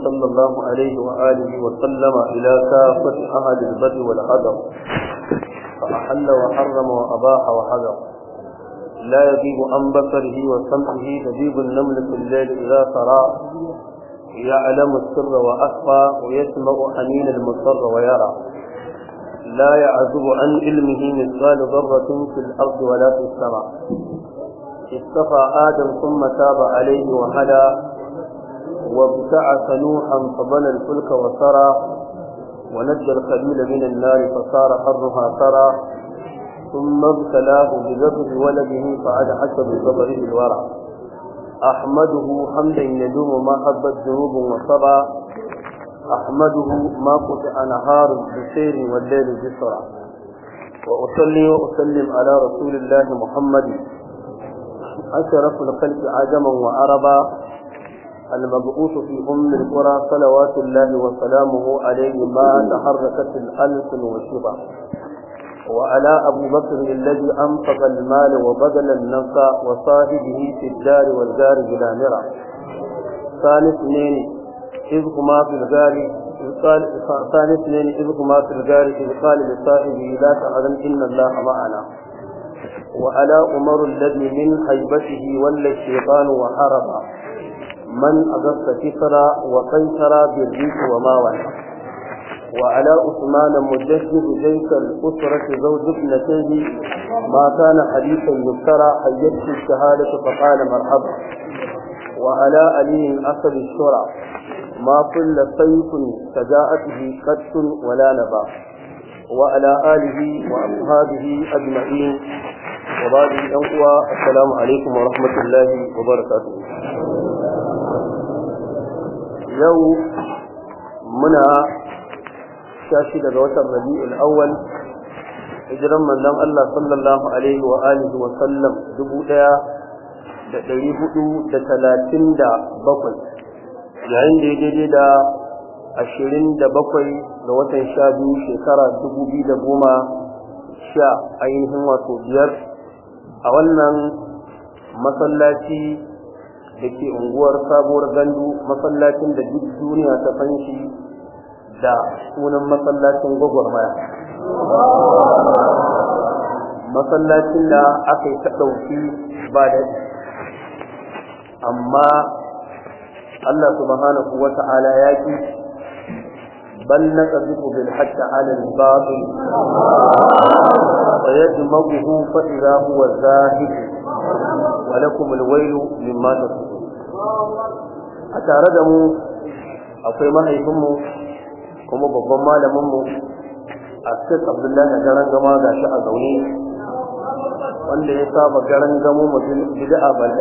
صلى الله عليه وآله وسلم إلى كافة أهل البر والحذر فأحل وحرم وأباح وحذر لا يغيب عن بصره وسمعه دبيب النمل في الليل إذا سرى يعلم السر وأخفى ويسمع حنين المضطر ويرى لا يعزب عن علمه مثقال ذرة في الأرض ولا في السماء اصطفى آدم ثم تاب عليه وهدى وابتعث نوحا فبنى الفلك وسرى ونجى الخليل من النار فصار حرها سرى ثم ابتلاه بذبح ولده فأدحش بصبره الورى أحمده حمدا يدوم ما حبت ذنوب وصبا أحمده ما قطع نهار بسير والليل بسرى وأصلي وأسلم على رسول الله محمد أشرف الخلق عجما وعربا المبعوث في أم القرى صلوات الله وسلامه عليه ما تحركت الألسن والشبع وعلى أبو بكر الذي أنفق المال وبذل النفع وصاحبه في الدار والجار بلا مرى ثالث اثنين إذ هما في الغار إذ قال لصاحبه لا تحزن إن الله معنا وعلى عمر الذي من هيبته ولى الشيطان وحرب من أغفت كسرى وقيسرى بالريح وما وحى وعلى عثمان مجدد جيش الأسرة زوج ابنتيه ما كان حديثا يفترى حيته الشهادة فقال مرحبا وعلى علي أسد الشرع ما كل سيف شجاعته قدس ولا نبا وعلى آله وأصحابه أجمعين وبعد الأنقوى السلام عليكم ورحمة الله وبركاته يوم منا شاشد الوتر الربيع الأول hijiran manzon Allah sallallahu alaihi wa alihi wa sallam 1437 yayin da daidai da 27 ga watan 12 shekara 2010 ainihin wato biyar a wannan masallaci da ke unguwar sabuwar gandu masallacin da duk duniya ta san shi da sunan masallacin gwagwarmaya masallacin da aka yi ta ɗauki ba da amma Allah subhanahu wa ta'ala ya ki bal naqdifu bil haqqi 'ala al batil wa yadmaghuhu fa idha huwa zahid wa lakum al waylu mimma tasifun a tare da mu akwai mahaifinmu kuma babban malaminmu a cikin Abdullahi garan gama gashi a zaune wanda ya saba garan gamo mutum bid'a bal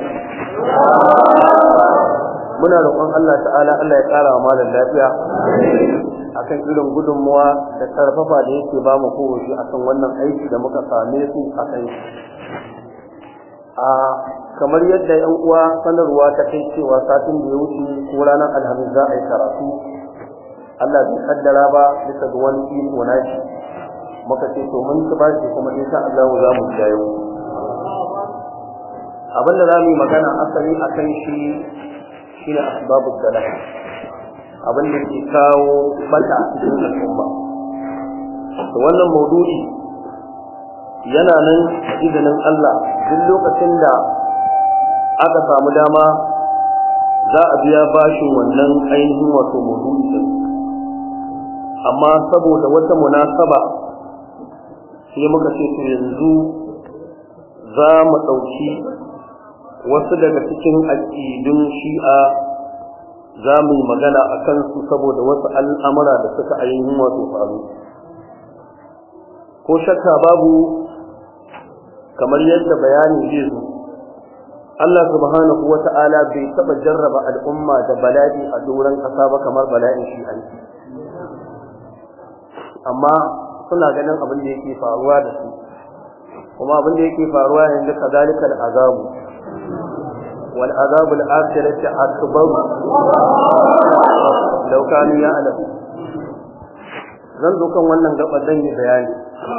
muna roƙon Allah ta'ala Allah ya ƙara wa malam lafiya akan irin gudunmuwa da karfafa da yake ba mu kowace akan wannan aiki da muka same su a kan shi kamar yadda yan uwa sanarwa ta kai cewa satin da ya wuce ko ranar alhamis za a yi karatu Allah bai kaddara ba bisa ga wani iko na shi muka ce to mun ci bashi kuma insha Allah za mu jayo abinda za mu yi magana asali akan shi shine asbabud dalal abin da ke kawo bata a cikin al'umma to wannan maudu'i yana nan a izinin Allah duk lokacin da aka samu dama za a biya bashin wannan ainihin wato maudu'i din amma saboda wata munasaba sai muka ce to yanzu za mu ɗauki wasu daga cikin aƙidun shi'a za mu yi magana a kansu saboda wasu al'amura da suka ainihin wato faru ko shakka babu kamar yadda bayani zai zo Allah subhanahu wa ta'ala bai taɓa jarraba al'umma da bala'i a doron ƙasa ba kamar bala'in shi'anci amma suna ganin abin da yake faruwa da su kuma abin da yake faruwa yanzu kazalika al'azabu wal azabu al-akhirati akbar law kanu ya'lamu zan zo kan wannan gaba dan yi bayani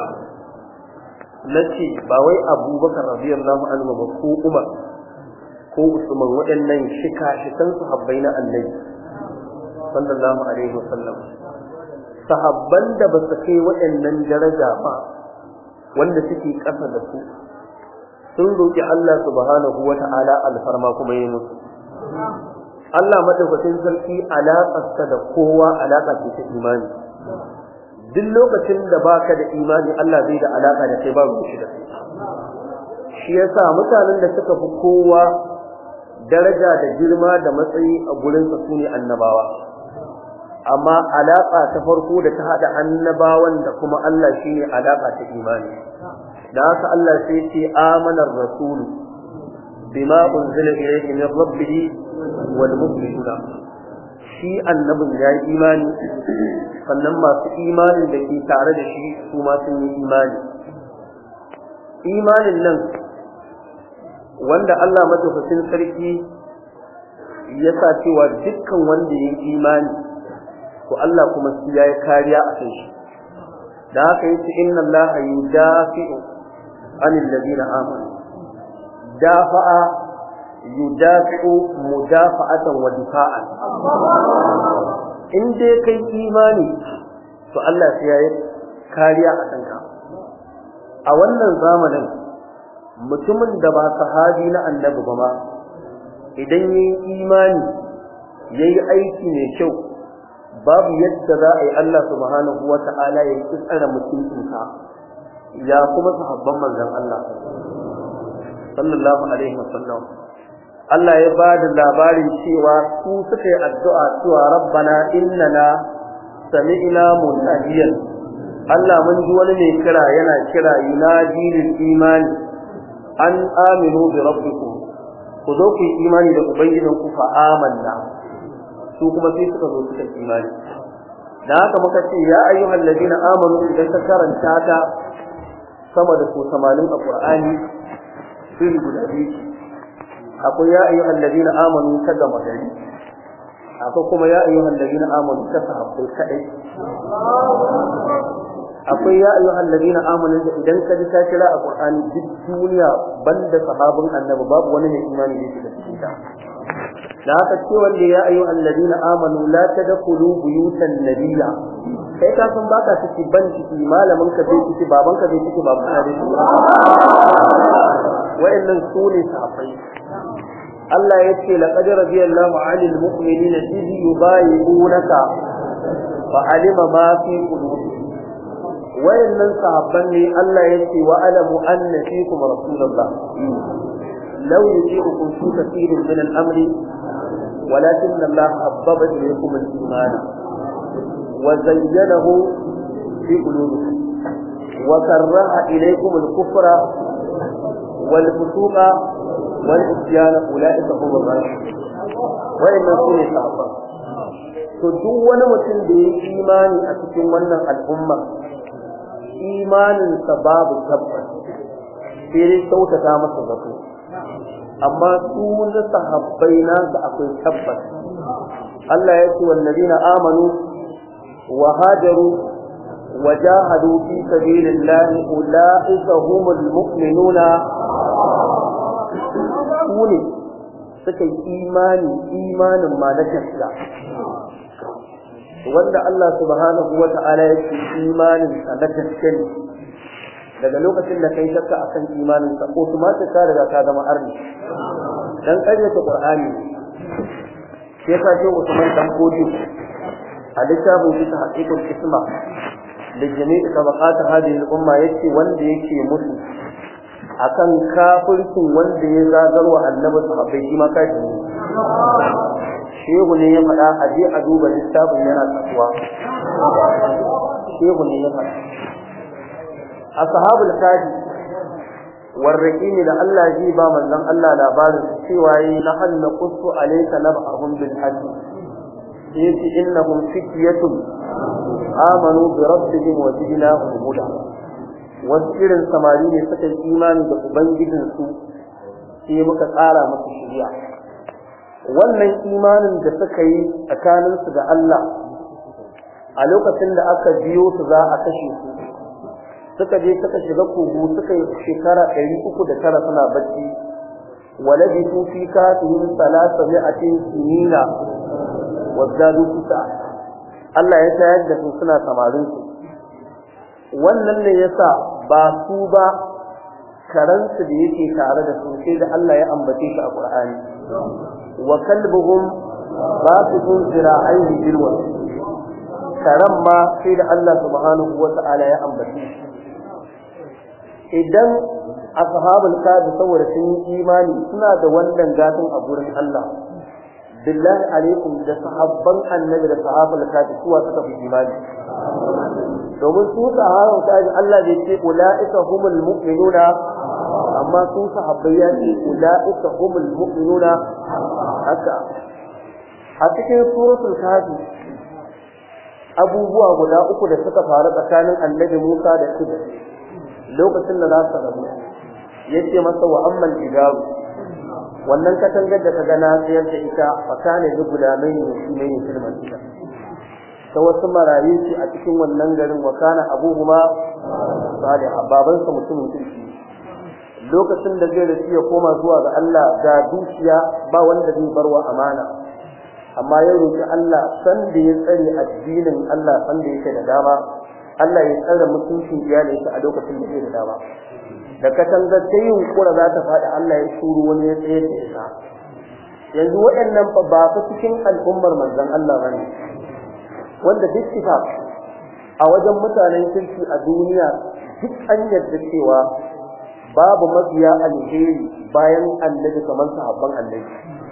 nace ba wai Abubakar radiyallahu anhu ba ko Umar ko Usman waɗannan shika-shikan sahabbai na Annabi sallallahu alaihi wasallam sahabban da ba su kai waɗannan daraja ba wanda suke ƙasa da su sun roƙi Allah subhanahu wata'ala alfarma kuma yi musu Allah madaukakin sarki alaƙarsa da kowa alaƙa ce ta imani duk lokacin da baka da imani Allah bai da alaƙa da kai babu shi da kai shi yasa mutanen da suka fi kowa daraja da girma da matsayi a gurin sa sune annabawa amma alaƙa ta farko da ta hada annabawan da kuma Allah shine alaƙa ta imani da haka Allah sai ce amanar rasul bima unzila ilayhi min rabbih wal mu'minuna shi annabin ya yi imani sannan masu imanin da ke tare da shi su ma sun yi imani imanin nan wanda Allah madaukakin sarki ya sa cewa dukkan wanda ya yi imani to Allah kuma shi ya yi kariya a kan shi da haka yace inna Allah yudafi'u anil ladina amanu dafa'a yudafi'u mudafa'atan wa difa'an in dai kai imani to Allah sai ya yi kariya a kanka a wannan zamanin mutumin da ba sahabi na annabi ba ma idan yayi imani yayi aiki mai kyau babu yadda za a yi Allah subhanahu wata'ala ya yi tsara mutuncinka ya kuma sahabban manzon Allah sallallahu alaihi wasallam Allah ya ba da labarin cewa su suka yi addu'a cewa rabbana innana sami'na munadiyan Allah mun ji wani mai kira yana kira yunadi lil imani an aminu bi rabbikum ku zo ku yi imani da ubangijinku fa amanna su kuma sai suka zo suka imani da haka muka ce ya ayyuhal ladina amanu idan ka karanta ta sama da 80 a Qur'ani sai guda biyu akwai ya ayyuhal ladina amanu ta gama gari akwai kuma ya ayyuhal ladina amanu ta sahabbai kadai akwai ya ayyuhal ladina amanu da idan ka ji ta kira a Qur'ani duk duniya banda sahabin annabi babu wani mai imani da yake da cikin ta da haka ce wanda ya ayyuhal ladina amanu la tadkhulu buyutan nabiyya kai ka san baka ciki ban ciki malamin ka bai ciki baban ka bai ciki baban ka bai ciki wa'annan sune sahabbai Allah yace laqad radiyallahu 'anil mu'minina idh yubayyi'unaka fa 'alima ma fi qulubihim wa'annan sahabban ne Allah yace wa alamu anna fiikum rasulullah law yuji'ukum fi kathirin min al-amri ولكن الله حبب إليكم الإيمان وزينه في قلوبكم وكره إليكم الكفر والفسوق والعصيان أولئك هم الراشدون وإن كل صحابة duk wani mutum da ya imani a cikin wannan al'umma imaninsa babu tabbas sai dai kyautata masa zato amma su na sahabbai na da akwai tabbas Allah ya ce wallazina amanu wa hajaru wa jahadu fi sabilillahi ulaika humul mu'minuna sune suka yi imanin ma na gaskiya wanda Allah subhanahu wa ta'ala ya ce imanin sa na gaskiya daga lokacin da kai shakka akan imanin sa automatic ka riga ka zama arni dan karyata Qur'ani sai ka ce Usman dan Kodi a littafin shi ta haqiqul isma da jami'i tabaqat hadhihi al-umma yace wanda yake mutu akan kafircin wanda ya zagarwa annabi sahabbai shi ma kaji shehu ne ya faɗa a je a duba littafin yana kasuwa shehu ne ya faɗa ashabul kadi warraqini da Allah ji ba manzon Allah labarin cewa yi la hanna qussu alayka nab'ahum bil haqq yace innahum fityatun amanu bi rabbihim wa zidnahum huda wasirin samari ne suka yi imani da ubangijin su sai muka tsara musu shiriya wannan imanin da suka yi tsakanin su da Allah a lokacin da aka biyo su za a kashe su suka je suka shiga kogo suka yi shekara 309 suna bacci walabitu fi kafihim 300 sinina wazdadu tisa Allah ya tayar da su suna samarin su wannan ne yasa ba su ba karansu da yake tare da su sai da Allah ya ambace shi a Qur'ani wa kalbuhum basitun zira'aihi bil wadi karam ma sai da Allah subhanahu wa ta'ala ya ambace shi idan ashabul kahfi saboda sun yi imani suna da wannan gatin a gurin Allah billahi alaikum da sahabban annabi da sahabul kahfi suwa suka fi imani domin su sahabban kahfi Allah bai ce ulaika humul mu'minuna amma su sahabbai ya ce ulaika humul mu'minuna haka a cikin suratul kahfi abubuwa guda uku da suka faru tsakanin annabi Musa da Khidir lokacin da za su rabu yace masa wa ammal jidaru wannan katangar da kaga na tsayar da ita fakane da gudamai ne shi ne filman ita ta wasu marayu ce a cikin wannan garin wa kana abuhuma salih baban sa mutumin kirki lokacin da zai rasu ya koma zuwa ga Allah ga dukiya ba wanda zai barwa amana amma ya roki Allah san da ya tsare addinin Allah san da yake da dama Allah ya tsare mutuncin iyalinsa a lokacin da yake da dama da katangar ta yin kura za ta faɗi Allah ya shuru wani ya tsaye da ita yanzu waɗannan ba su cikin al'ummar manzon Allah bane wanda duk kitab a wajen mutanen kirki a duniya duk an yarda cewa babu mabiya alheri bayan annabi kamar sahabban annabi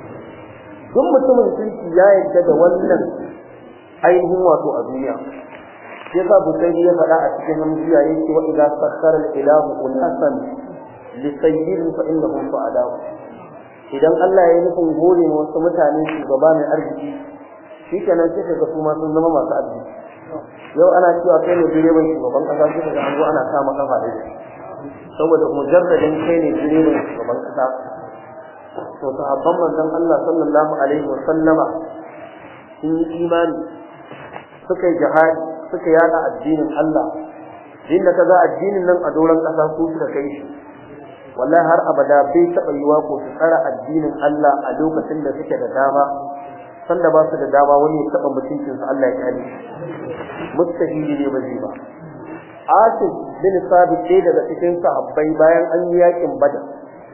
duk mutumin kirki ya yarda da wannan ainihin wato a duniya yasa Bukhari ya faɗa a cikin hamziya yake wa idza sakhara al-ilahu unasan li sayyidin fa innahum fa'ada idan Allah ya nufin gore ne wasu mutane shugaba mai arziki shikenan sai kaga su ma sun zama masu arziki yau ana cewa kai ne direban shugaban kasa sai kaga an zo ana kama kafa da shi saboda mujarradin kai ne direban shugaban kasa to sahabban manzon Allah sallallahu alaihi wa sallama sun yi imani suka yi jihadi suka yada addinin Allah inda kaza addinin nan a doran kasa su suka kai shi wallahi har abada bai taba yiwa ko su tsara addinin Allah a lokacin da suke da dama sanda ba su da dama wani ya taba mutuncin su Allah ya kare mustahili ne ba zai ba Asim bin Sabit sai daga cikin sahabbai bayan an yi yakin Badar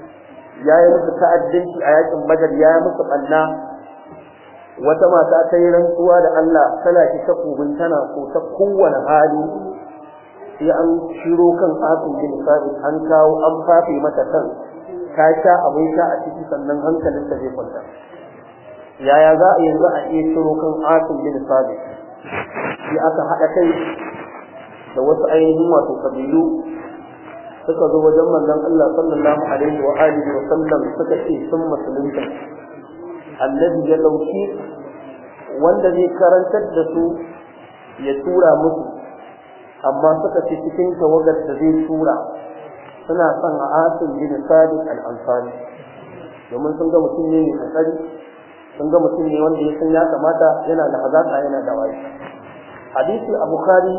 yayi musu ta'addanci a yakin Badar yayi musu banna wata mata ta yi rantsuwa da Allah tana ki takubin tana ko ta kowane hali sai an shiro kan Asim bin Sabit an kawo an fafe mata kan ta sha abin sha a ciki sannan hankalinta zai kwanta yaya za a yanzu a iya shiro kan Asim bin Sabit sai aka haɗa kai da wasu ainihin wato kabilu suka zo wajen manzon Allah sallallahu alaihi wa alihi wa sallam suka ce sun musulunta annabi ya dauki wanda zai karantar da su ya tura musu amma suka ce cikin tawagar da zai tura suna son Asim bin Sabit al-Ansari domin sun ga mutum ne mai tsari sun ga mutum ne wanda ya san ya kamata yana da hazaka yana da wayi hadisi a Bukhari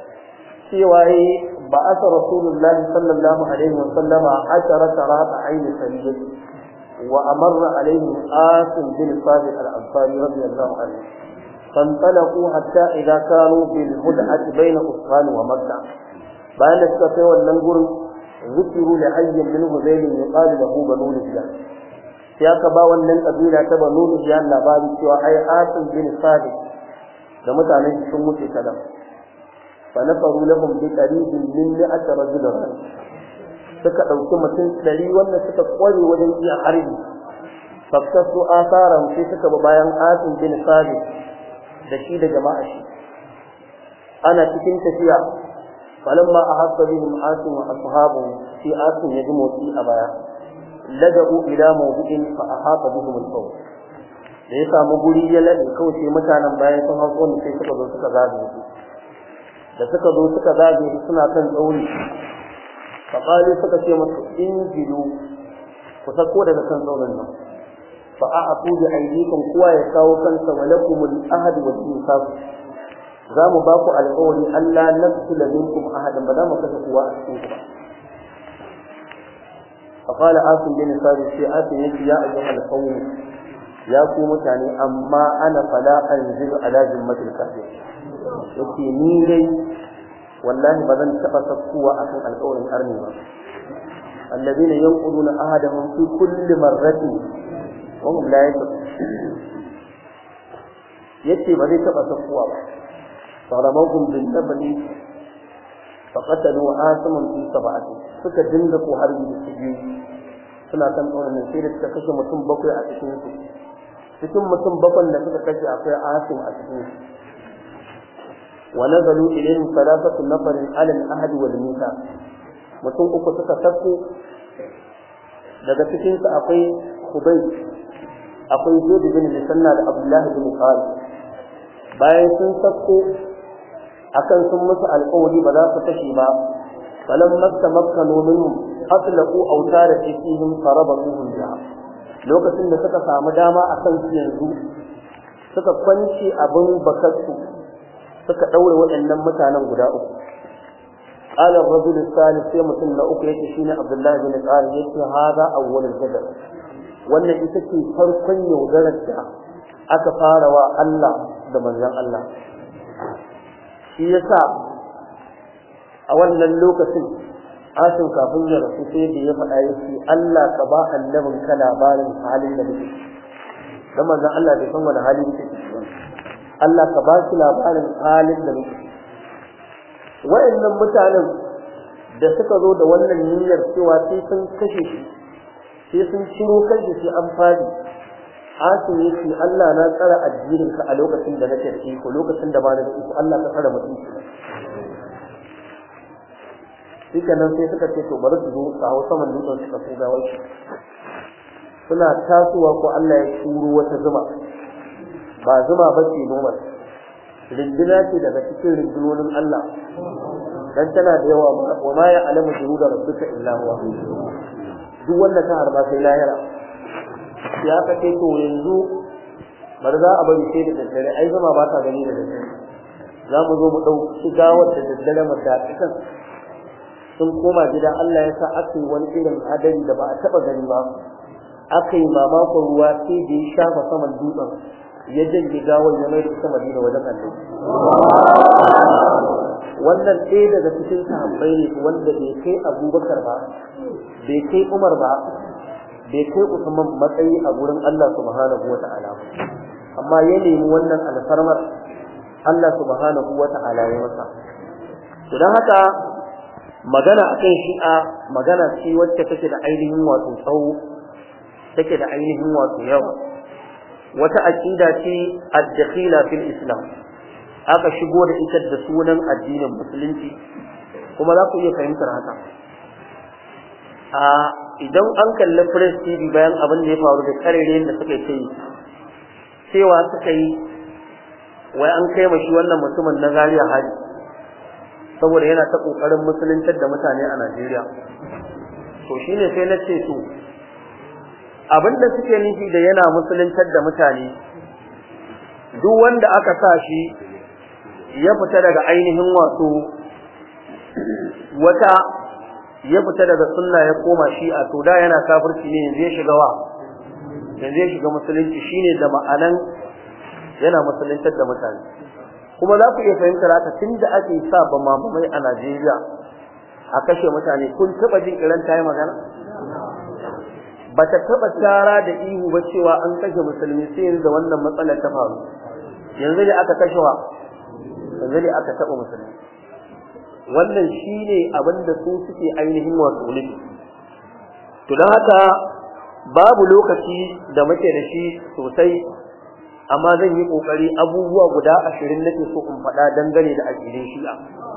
cewa ba'atha Rasulullah sallallahu alaihi wa sallama 10 ra'ayn sariyati وأمر عليهم آسم بن ثابت الأنصاري رضي الله عنه فانطلقوا حتى إذا كانوا بالهدعة بين أسفان ومكة بأن السفر والننقر ذكروا لحي من هذيل يقال له بنو نجيان سياكبا والنن قبيلة بنو نجيان لبابي سوى أي آسم بن ثابت لمتى عليه سموت سلام فنفروا لهم بقريب من 100 رجل suka dauki mutum 100 wanda suka kware wajen iya harbi fakkasu asaran sai suka ba bayan Asim bin Sabit da shi da jama'a shi ana cikin tafiya falamma ahassa bihim Asim wa ashabu fi Asim ya ji motsi a baya lada'u ila mawdi'in fa ahata bihim al-qawl da ya samu guri ya lade kawai sai mutanen bayan sun hauko ne sai suka zo suka zage su da suka zo suka zage suna kan tsauri فقالوا سكتي مس انجلوا فسكوا daga kan zaunan nan fa a'tu bi aydikum kuwa ya kawo kansa walakumul ahad wal insaf zamu ba ku alƙawari Allah nafsula minkum ahadan ba za mu kasa kuwa a cikin ku فقال عاصم بن ثابت في آسم يا أيها القوم ya ku mutane amma ana fala anzilu ala zimmatil kafir yake ni dai wallahi ba zan taba sakkuwa akan alƙawarin arni ba alladheena yanquduna ahadahum fi kulli marratin wa hum la yattaqun yace ba zai taba sakkuwa ba faramahum bin nabli faqatalu asaman fi sab'ati suka dinga ko harbi da su suna kan tsoron sai da suka kashe mutum 7 a cikin su cikin mutum 7 da suka kashe akwai asim a cikin su wa nazalu ilayhim thalathatu nafarin ala al-ahd wal mithaq mutum 3 suka sako daga cikin su akwai Khubayb akwai Zaid bin Musanna da Abdullah bin Khalid bayan sun sako akan sun musu alƙawari ba za su kashe ba falam mastamakkanu minhum atlaqu awtara fihim farabatuhum biha lokacin da suka samu dama akan su yanzu suka kwance abin bakatsu suka daure waɗannan mutanen guda uku qala ar-rajul al-thalith sai mutum na uku yake shine Abdullah bin Qarim yake hada awwal al-jadal wannan ita ce farkon yaudarar da aka fara wa Allah da manzon Allah shi yasa a wannan lokacin asin kafin ya rasu sai da ya faɗa yake Allah ka ba annabin ka labarin halin da muke dan manzon Allah bai san wani hali muke ciki Allah ka ba shi labarin halin da muke wa'annan mutanen da suka zo da wannan niyyar cewa sai sun kashe shi sai sun ciro kanshi sai an fadi asin yake Allah na tsara addinin ka a lokacin da nake ciki ko lokacin da ba na ciki Allah ka tsara mutunci shike nan sai suka ce to bari su zo a Hausa man dutsen suka so gawar shi suna tasowa ko Allah ya turo wata zuma ba zuma ba ce normal rinduna ce daga cikin rindunonin Allah dan tana da yawa wa ma ya alamu junuda rabbika illa huwa duk wanda ta harba sai lahira ya ka ce to yanzu bari za a bari sai da daddare ai zuma ba ta gani da daddare za mu zo mu dauki gawar da daddare mu da cikin sun koma gida Allah ya sa aka yi wani irin hadari da ba a taba gani ba aka yi mamakon ruwa sai da ya shafa saman dutsen ya janye gawar ya mai da ita Madina wajen Allah wannan ɗaya daga cikin sahabbai ne wanda bai kai Abubakar ba bai kai Umar ba bai kai Usman matsayi a gurin Allah subhanahu wata'ala amma ya nemi wannan alfarmar Allah subhanahu wata'ala ya masa to dan haka magana akan shi'a magana ce wacce take da ainihin wato tsawo take da ainihin wato yawa wata aqida ce ad-dakhila fil islam aka shigo da ita da sunan addinin musulunci kuma za ku iya fahimtar haka idan an kalli press TV bayan abin da ya faru da karerin da suka yi cewa suka yi wai an kai mashi wannan mutumin na Zaria haji saboda yana ta kokarin musuluntar da mutane a Najeriya to shine sai na ce to abinda suke nufi da yana musuluntar da mutane duk wanda aka sa shi ya fita daga ainihin wato wata ya fita daga sunna ya koma shi'a to da yana kafirci ne yanzu ya shiga yanzu ya shiga musulunci shine da ma'anan yana musuluntar da mutane kuma za ku iya fahimtar haka tunda ake sa ba mamamai a Najeriya a kashe mutane kun taba jin iran tayi magana ba ta taba tara da ihu ba cewa an kashe musulmi sai yanzu da wannan matsalar ta faru yanzu da aka kashe yanzu da aka taba musulmi wannan shine abinda su suke ainihin wato nufi to dan haka babu lokaci da muke da shi sosai amma zan yi kokari abubuwa guda 20 nake so in faɗa dangane da aqidin shi'a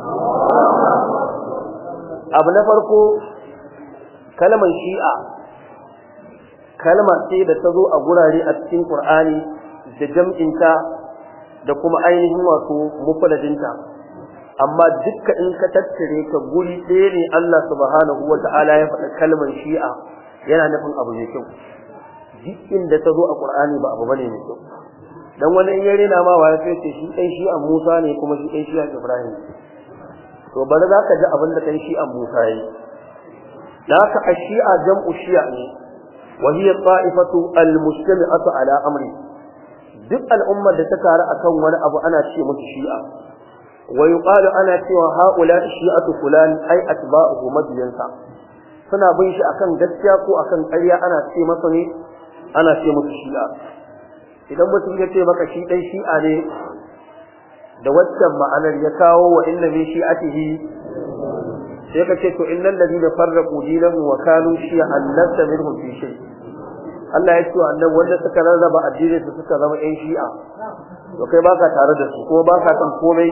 abu na farko kalmar shi'a kalma ce da ta zo a gurare a cikin Qur'ani da jam'inta da kuma ainihin wato mufradinta amma dukkan in ka tattare ka guri ɗaya ne Allah subhanahu wata'ala ya faɗa kalmar shi'a yana nufin abu ne kyau duk inda ta zo a Qur'ani ba abu bane ne kyau dan wani in yare na ma waya sai ce shi ɗan shi'a Musa ne kuma shi ɗan shi'a Ibrahim to bari za ka ji abin da ɗan shi'a Musa yi da haka a shi'a jam'u shi'a ne wa hiya ta'ifatu al-mujtami'atu ala amri duk al'ummar da ta taru akan wani abu ana ce musu shi'a wa yuqalu ana cewa haula shi'atu fulan ay atba'uhu mabiyansa suna bin shi akan gaskiya ko akan ƙarya ana ce masa ne ana ce musu shi'a idan mutum ya ce maka shi dan shi'a ne da waccan ma'anar ya kawo wa inna min shi'atihi sai ka ce to innal ladina farraqu dinahum wa kanu shi'an lasta minhum fi shay Allah ya ce annabi wanda suka rarraba addinin su suka zama ɗan shi'a to kai baka tare da su ko baka san komai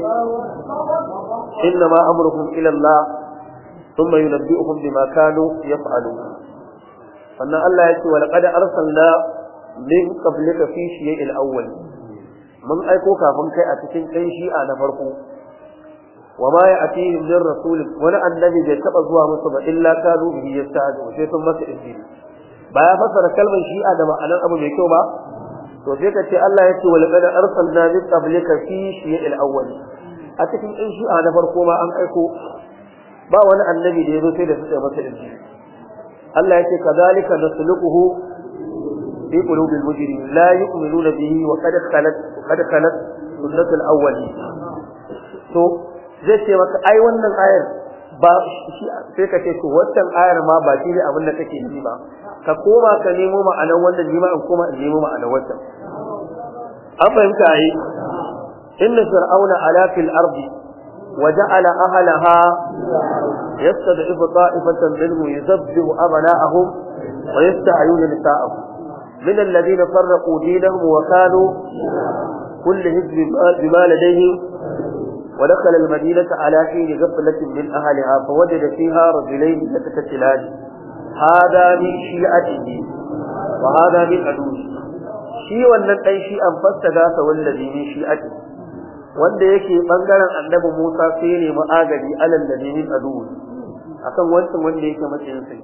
inna ma amruhum ila Allah thumma yunabbi'uhum bima kanu yaf'alun sannan Allah ya ce wa laqad arsalna min qablika fi shi'il awwal mun aiko kafin kai a cikin ɗan shi'a na farko wa ma ya'tihim min rasul wani annabi bai taba zuwa musu ba illa kanu bihi yasta'du sai sun masa izini ba ya fassara kalmar shi'a da ma'anar abu mai kyau ba to sai ka ce Allah ya ce wa laqad arsalna min qablika fi shi'il awwal a cikin ɗan shi'a na farko ma an aiko ba wani annabi da ya zo sai da suka masa izini Allah ya ce kadhalika nasluquhu في قلوب المجرمين لا يؤمنون به وقد خلت سنة الأولين to zai ce maka ai wannan ayar ba sai ka ce to wannan ayar ma ba shi ne abin da kake yi ba ka koma ka nemo ma'anar wannan ni ma in koma in nemo ma'anar wannan an fahimta ai inna fir'auna ala fil ardi wa ja'ala ahlaha yastad'ifu ta'ifatan minhum yuzabbihu abna'ahum wa yasta'yunu nisa'ahum من الذين فرقوا دينهم وكانوا كل حزب بما لديهم ودخل المدينة على حين غفلة من أهلها فوجد فيها رجلين يتقتلان هذا من شيعته وهذا من عدوه شيء wannan dan shi an fassada sa wallazi min shi'ati wanda yake bangaren annabi Musa sai ne ma'agadi alal ladhi min aduwi akan wancan wanda yake matsayin sai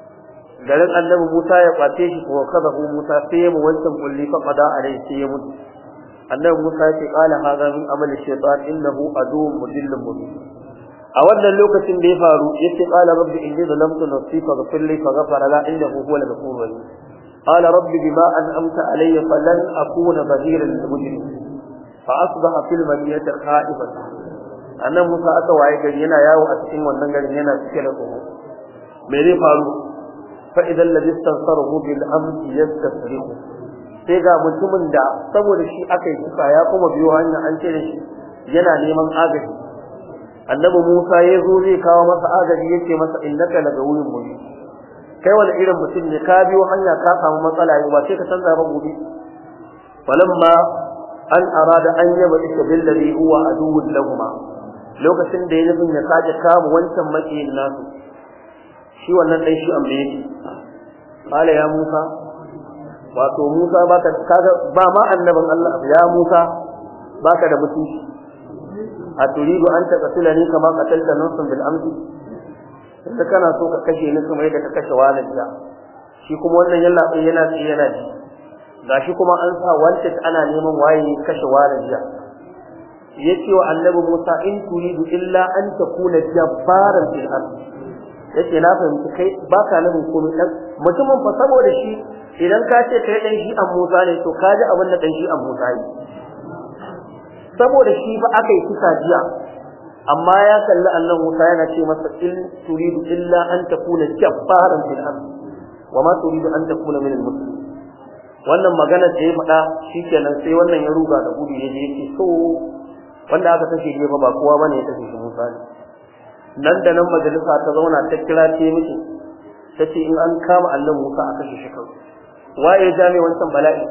garin annabi Musa ya kwace shi ko kadahu Musa sai mu wancan kulli fa qada alai sai ya mutu annabi Musa ya ce qala hadha min amali shaytan innahu aduwwun mudillun mubin a wannan lokacin da ya faru yace qala rabbi inni zalamtu nafsi faghfir li faghfara la innahu huwal ghafurur rahim qala rabbi bima an'amta alayya falan akuna dhahiran lil mujrimin fa asbaha fil madinati khaifan annabi Musa aka waye gari yana yawo a cikin wannan garin yana cike da tsoro me zai faru فإذا الذي استنصره بالأمر يستصرخ sai ga mutumin da saboda shi akai kuka ya kuma biyo hanya an ce da shi yana neman agaji annabi Musa ya zo zai kawo masa agaji yace masa innaka laga wurin muni kai wani irin mutum ne ka biyo hanya ka samu matsala yau ba sai ka canza ba gobe falamma an arada an yaba ika bil ladhi huwa aduwwun lahum lokacin da ya nufin ya kaje kama wancan makiyin nasu shi wannan dai shi amma yake qala ya Musa wato Musa baka kaga ba ma annabin Allah ya Musa baka da mutunci a turidu an taqtulani kama qatalta nafsan bil amsi sai kana so ka kashe ni kamar yadda ka kashe walida shi kuma wannan yalla yana yana ji gashi kuma an sa wanted ana neman waye kashe walida yace wa annabi Musa in turidu illa an takuna jabbaran fil ardi yace na fahimci kai baka nufin komai dan mutumin fa saboda shi idan ka ce kai dan shi an Musa ne to kaji abin da dan shi an Musa ne saboda shi fa akai kisa jiya amma ya kalli Allah Musa yana ce masa in turidu illa an takuna jabbaran fil ard wa ma turidu an takuna min al-muslimin wannan magana da ya faɗa shikenan sai wannan ya ruga da gudu yaje yake so wanda aka kashe shi ba kowa bane ya kashe shi Musa ne nan da nan majalisa ta zauna ta kira ce miki tace in an kama Allah Musa aka kashe shi kawai waye jami wancan bala'i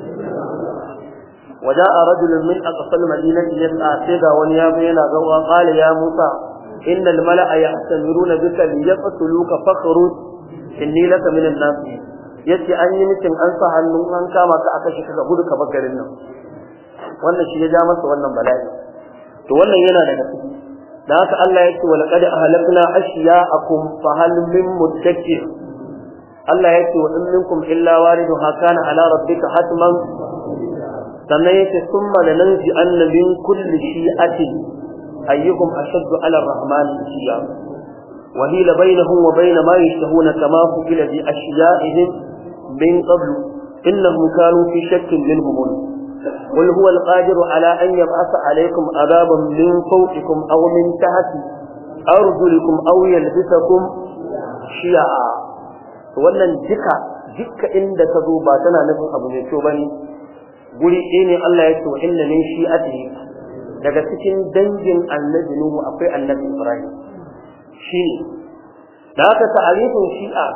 waja'a rajulun min aqsal madinati yas'a sai wani ya bayyana gawa qala ya Musa innal mala'a ya'tamiruna bika liyaqtuluka fakhruj inni laka minan nas yace an yi mitin an sa hannu an kama ka aka kashe ka gudu ka bar garin nan wannan shi ya ja masa wannan bala'i to wannan yana daga ciki da haka Allah yake wa laqad ahlakna ashya'akum fa hal min mudakkir Allah yake wa in minkum illa wariduha kana ala rabbika hatman sannan yake summa lananzi anna min kulli shi'atin ayyuhum ashaddu ala ar-rahman shi'a wa hila bainahum wa bain ma yashtahuna kama fu'ila bi ashya'ihim min qablu innahum kanu fi shakkin minhum قل هو القادر على أن يبعث عليكم عذابا من فوقكم أو من تحت أرجلكم أو يلبسكم شيعا wannan duka inda ta zo ba tana nufin abu mai kyau bane guri ɗaya ne Allah ya ce wa inna min shi'atihi daga cikin dangin annabi Nuhu akwai annabi Ibrahim shine da haka ta'arifin shi'a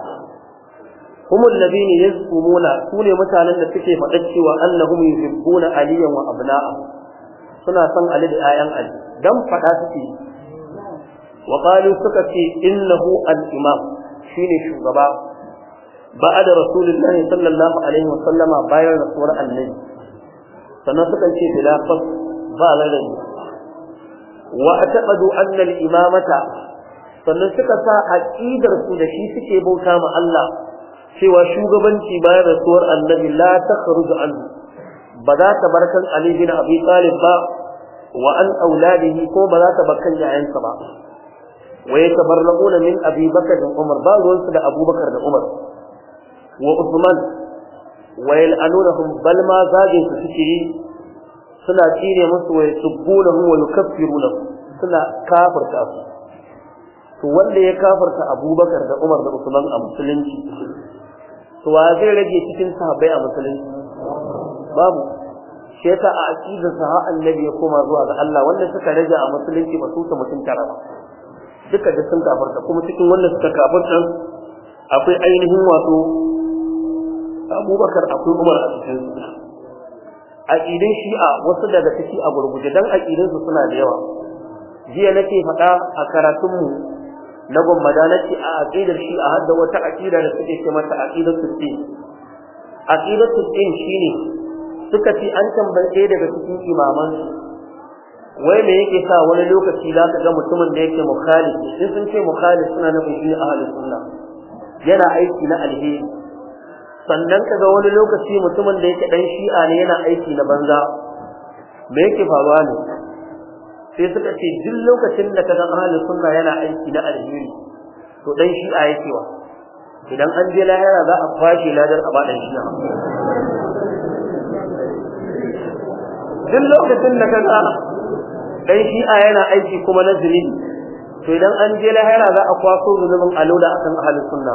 هم الذين يزعمون سune mutanen da suke faɗa cewa annahum yuhibbuna aliyan wa abna'a suna son ali da ayan ali dan faɗa suke wa qalu suka ce innahu al-imam shine shugaba ba'da rasulullahi sallallahu alaihi wa sallama bayan rasuwar annabi sannan suka ce khilafat ba ladabi wa ataqadu anna al-imamata sannan suka sa aqidar su da shi suke bauta ma Allah cewa shugabanci bayan rasuwar annabi la takhruju anhu ba za ta bar kan Ali bin Abi Talib ba wa an auladihi ko ba za ta bar kan yayansa ba wa yatabarra'una min Abi Bakr da Umar ba ruwansu da Abu Bakar da Umar wa Uthman wa yal'anunahum bal ma zagin su suke yi suna tsine musu wa yusubbunahu wa yukaffirunahu suna kafirta su to wanda ya kafirta Abu Bakar da Umar da Uthman a musulunci to wa zai rage cikin sahabbai a musulunci babu shi yasa a aqidar sa annabi ya koma zuwa ga Allah wanda suka rage a musulunci ba su ta mutun tara ba duka da sun kafarta kuma cikin wanda suka kafarta akwai ainihin wato Abubakar akwai Umar a cikin su aqidin shi'a wasu daga ciki a gurguje dan aqidin su suna da yawa jiya nake faɗa a karatun mu na gwammadanci a aqidar shi a hadda wata aqida da suke ce mata aqidatul din aqidatul din shine suka ce an tambaye daga cikin imaman wai me yake sa wani lokaci za ka ga mutumin da yake mukhalif in sun ce mukhalif suna nufin shi ahlus sunna yana aiki na alheri sannan kaga wani lokaci mutumin da yake dan shi'a ne yana aiki na banza me yake faruwa ne sai suka ce duk lokacin da kaga ahlus sunna yana aiki na alheri to dan shi'a yake wa idan an je lahira za a kwashe ladar a badan shi'a duk lokacin da kaga dan shi'a yana aiki kuma na zulmi to idan an je lahira za a kwaso zulumin alola akan ahlus sunna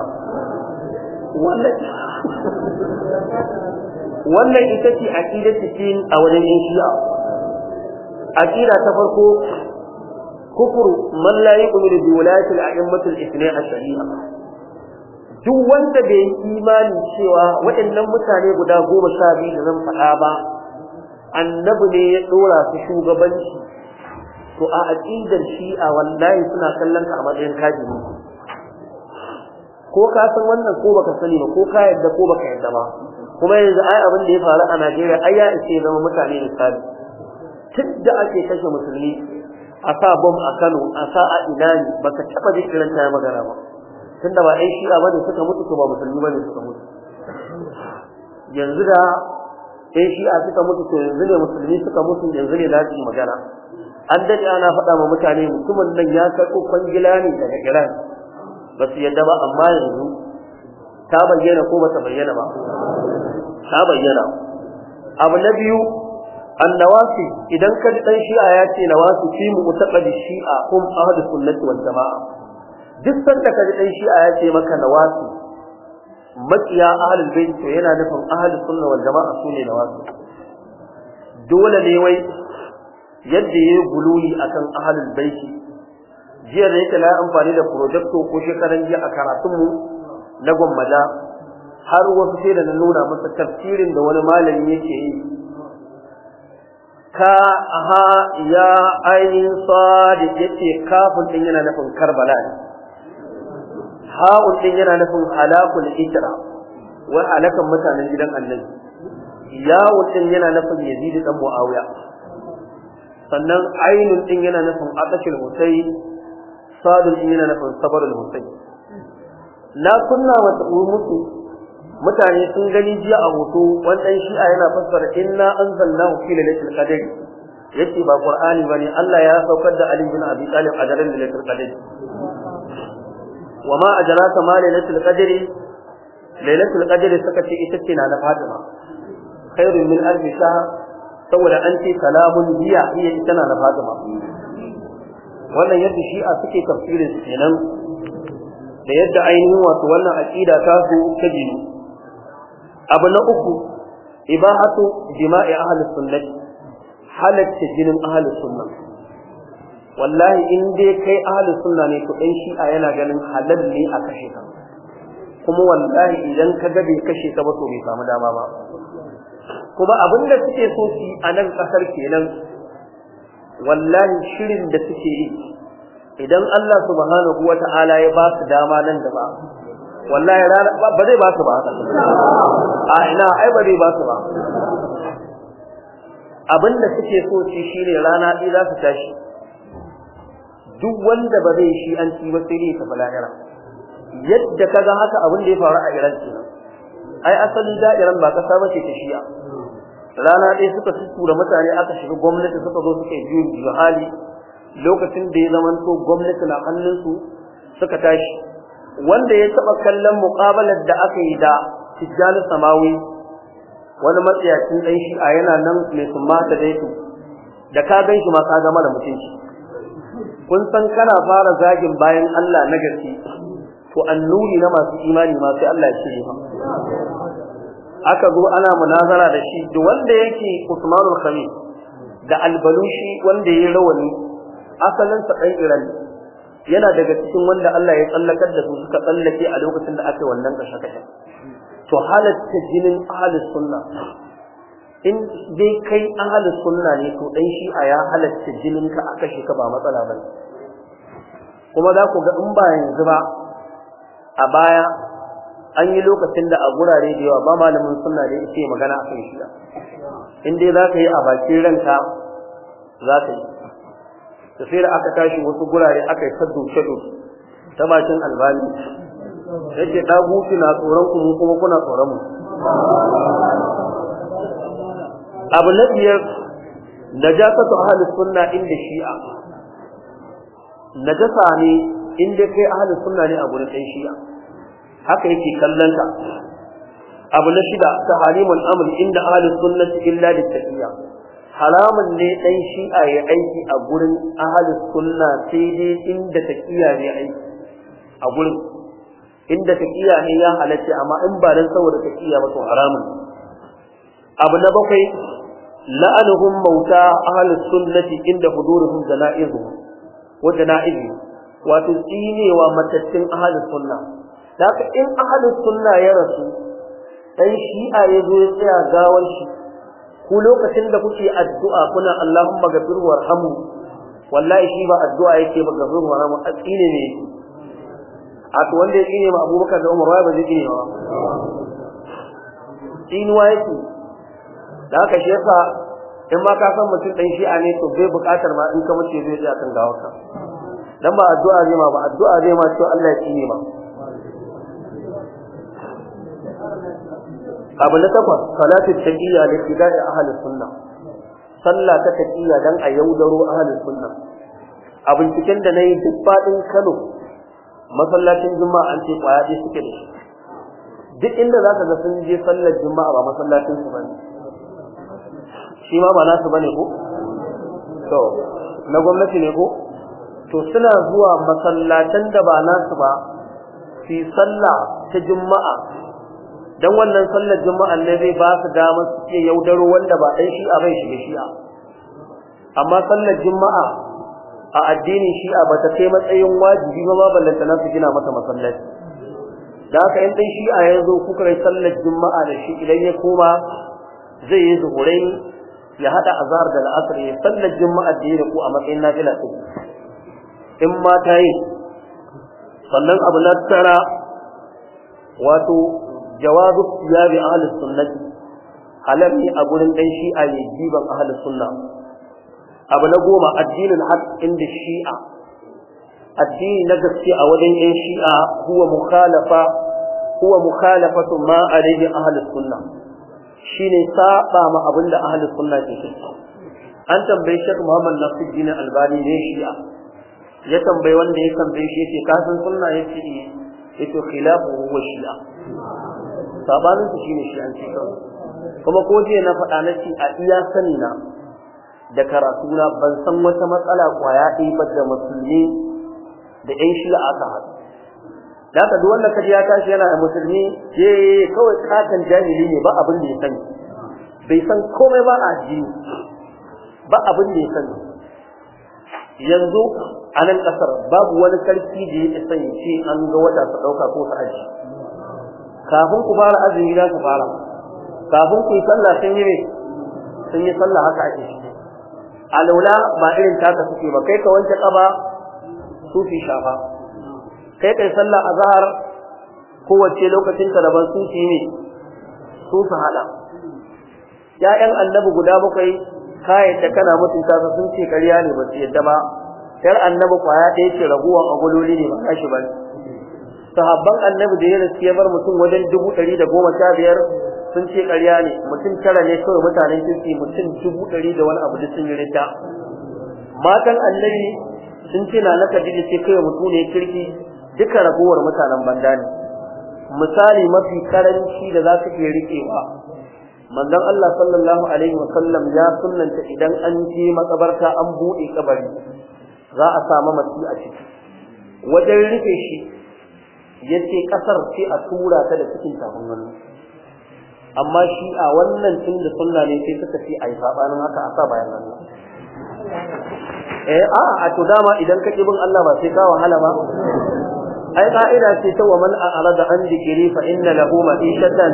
wannan ita ce aqidatu tin a wajen shi'a aqida ta farko kufru man la yu'minu bi wilayati al-a'immatil ithnay ash-shari'a duk wanda bai yi imani cewa waɗannan mutane guda 12 da zan faɗa ba annabi ne ya dora su shugabanci to a aqidar shi'a wallahi suna kallon ka a matsayin kafiri ko ka san wannan ko baka sani ba ko ka yadda ko baka yadda ba kuma yanzu ai abin da ya faru a Najeriya ai ya ishe zama mutane misali tidda ake kashe musulmi a sa bom a Kano a sa a Ilani baka taba jin irin ta magana ba tunda ba ai shi'a bane suka mutu ko ba musulmi bane suka mutu yanzu da ai shi'a suka mutu to yanzu ne musulmi suka mutu yanzu ne za su yi magana an dade ana faɗa ma mutane mutumin nan ya karɓo kwangila ne daga Iran ba su yadda ba amma yanzu ta bayyana ko ba ta bayyana ba ta bayyana abu na biyu annawasi idan ka ji dan shi'a ya ce nawasi fi mu'taqadi shi'a hum ahlus sunnati wal jamaa duk sanda ka ji dan shi'a ya ce maka nawasi makiya ahlul bait to yana nufin ahlus sunna wal jamaa sune nawasi dole ne wai yadda yayi gululi akan ahlul bait jiya da yake na amfani da projecto ko shekaran jiya a karatunmu na gwammada har wasu sai da na nuna masa tafsirin da wani malami yake yi ka ha ya ayin sadiq yace kafin din yana nufin Karbala ne ha'un din yana nufin halakul itra wa halakan mutanen gidan Annabi yawun din yana nufin Yazid dan Muawiya sannan ainun din yana nufin Atashil Husayn sadun din yana nufin Sabarul Husayn na kunna wata musu mutane sun gani jiya a hoto wannan shi'a yana fassara inna anzalnahu fi lailatul qadr yace ba qur'ani bane Allah ya saukar da Ali bin Abi Talib a daren lailatul qadr wama adraka ma lailatul qadr lailatul qadr suka ce ita ce na Fatima khairun min alf shahr saboda an ce salamun hiya ita na Fatima wannan yadda shi'a suke tafsirin su kenan da yadda ainihin wato wannan aqida ta su ta jini. Abu na uku ibahatu jima'i ahli sunnah halatta jinin ahli sunnah wallahi in dai kai ahli sunna ne to dan shi'a yana ganin halal ne a kashe ka kuma wallahi idan ka ga bai kashe ka ba to bai samu dama ba kuma abinda suke so su a nan kasar kenan wallahi shirin da suke yi idan Allah subhanahu wata'ala ya ba su dama nan da ba wallahi ba zai ba su ba a ina ai ba zai ba su ba abinda suke so shi shine rana ɗaya za su tashi duk wanda ba zai shi an ci ba sai dai ta balagara yadda kaga haka abin da ya faru a Iran kenan ai asali da Iran ba kasa bace ta shi'a rana ɗaya suka tura mutane aka shiga gwamnati suka zo suka yi juyin hali lokacin da ya zamanto gwamnati na hannunsu suka tashi wanda ya taba kallon muqabalar da aka yi da Tijjani Samawi wani matsayacin dan shi'a yana nan mai summa da daitu da ka gan shi ma ka ga mara mutunci kun san kana fara zagin bayan Allah na gaske to annuri na masu imani ma sai Allah ya shirye aka zo ana munazara da shi da wanda yake Usmanul Khamis da Al-Balushi wanda yayi rawani asalin sa dan Iran yana daga cikin wanda Allah ya tsallakar da su suka tsallake a lokacin da aka yi wannan kashe-kashe to halatta jinin ahlus sunna in dai kai ahlus sunna ne to dan shi'a ya halatta jinin ka aka shi ka ba matsala bane kuma za ku ga in ba yanzu ba a baya an yi lokacin da a gurare da yawa ba malamin sunna da yake magana akan shi'a in dai za ka yi a bakin ranka za ka yi da sai da aka tashi wasu gurare aka yi saddu shadu ta bakin Albani yake daguti na tsoron ku mu kuma kuna tsoron mu abu na biyar najasatu ahli sunna inda shi'a najasa ne inda kai ahli sunna ne a gurin ɗan shi'a haka yake kallon ta abu na shida taharimul amr inda ahli sunnati illa littaqiyya haramun ne ɗan shi'a ya aiki a gurin ahli sunna sai dai inda taqiyya ne aiki a gurin inda taqiyya ne ya halatta amma in ba dan saboda taqiyya ba to haramun abu na bakwai la'anuhum mauta ahli sunnati inda hudurihim janaizuhum wa janaizuhum wato tsinewa matattun ahli sunna haka in ahli sunna ya rasu dan shi'a ya zo ya tsaya gawar shi ku lokacin da kuke addu'a kuna Allahumma ghafir warhamhu wallahi shi ba addu'a yake ba ghafir warhamhu a tsine ne a to wanda ya tsine ma Abubakar da Umar ba zai tsine ba tsinuwa yake da haka shi yasa in ma ka san mutum dan shi'a ne to bai buƙatar ma in ka mace zai ji akan gawarka dan ba addu'a zai ma ba addu'a zai ma to Allah ya tsine ma abu na takwas salatu taqiyya li ibada'i ahli sunna sallah ta taqiyya dan a yaudaro ahli sunna abin cikin da nayi duk fadin Kano masallacin juma'a an ce kwaya dai suke da shi duk inda zaka ga sun je sallar juma'a ba masallacin su bane shi ma ba nasu bane ko to na gwamnati ne ko to suna zuwa masallatan da ba nasu ba fi sallah ta juma'a dan wannan sallar juma'a ne zai ba su dama su ce yaudaro wanda ba dan shi'a bai shiga shi'a amma sallar juma'a a addinin shi'a ba ta kai matsayin wajibi ba ballanta na su gina mata masallaci da haka in dan shi'a ya zo kuka rai sallar juma'a da shi idan ya koma zai yi zuhurai ya hada azhar da al'asr ya sallar juma'a da yake ku a matsayin nafila ce in ma ta yi sannan abu na tara wato jawazu siyabi ahli sunnati halal ne a gurin dan shi'a ya jiban ahli sunna abu na goma addinin haq inda shi'a addini na gaske a wajen yan shi'a huwa mukhalafatu ma alayhi ahli sunna shine saba ma abinda ahli sunna ke yi an tambaye Sheikh Muhammad Nasiruddin Albani ne shi'a ya tambaye wanda ya tambaye shi yace ka san sunna yace khilafu huwa shi'a sabanin su shine shi an ce kawai kuma ko je na faɗa na ci a iya sani na da karatu na ban san wata matsala kwaya ɗaya ba da musulmi da ƴan shi'a aka haɗu da haka duk wanda kaji ya tashi yana da musulmi kawai katon jahili ne ba abin da ya sani bai san komai ba a addini ba abin da ya sani yanzu a nan ƙasar babu wani sarki da ya isa ya ce an ga wata su ɗauka ko su aji kafin ku fara azumi za su fara kafin ku yi sallah sun yi sallah haka ake shi alaula ba irin taka suke ba kai ka wanke ƙaba su fi shafa kai kai sallah azhar kowace lokacin ta daban su ci ne su su hada ƴaƴan annabi guda bakwai kayan da kana mutunta su sun ce ƙarya ne ba su yadda ba yar annabi kwaya ɗaya ce raguwan aguloli ne ba kashi ba sahabban annabi da ya rasu ya bar mutum wajen 115 sun ce ƙarya ne mutum tara ne kawai mutanen kirki mutum 100 da wani abu da sun yi rita matan annabi sun ce na Khadija ce kai mutum ne kirki duka ragowar mutanen banda ne misali mafi karanci da za ka iya rikewa manzon Allah sallallahu alaihi wasallam ya sunnanta idan an je makabarta an bude kabari za a samu mace a ciki wajen rike shi yace kasar sai a tura ta da cikin tafin hannu amma shi a wannan tun da sunna ne sai suka ce ai sabanin haka a sa bayan Allah a to dama idan ka bin Allah ba sai ka wahala ba ai ka'ida ce ta wa man a'rada an dhikri fa inna lahu ma'ishatan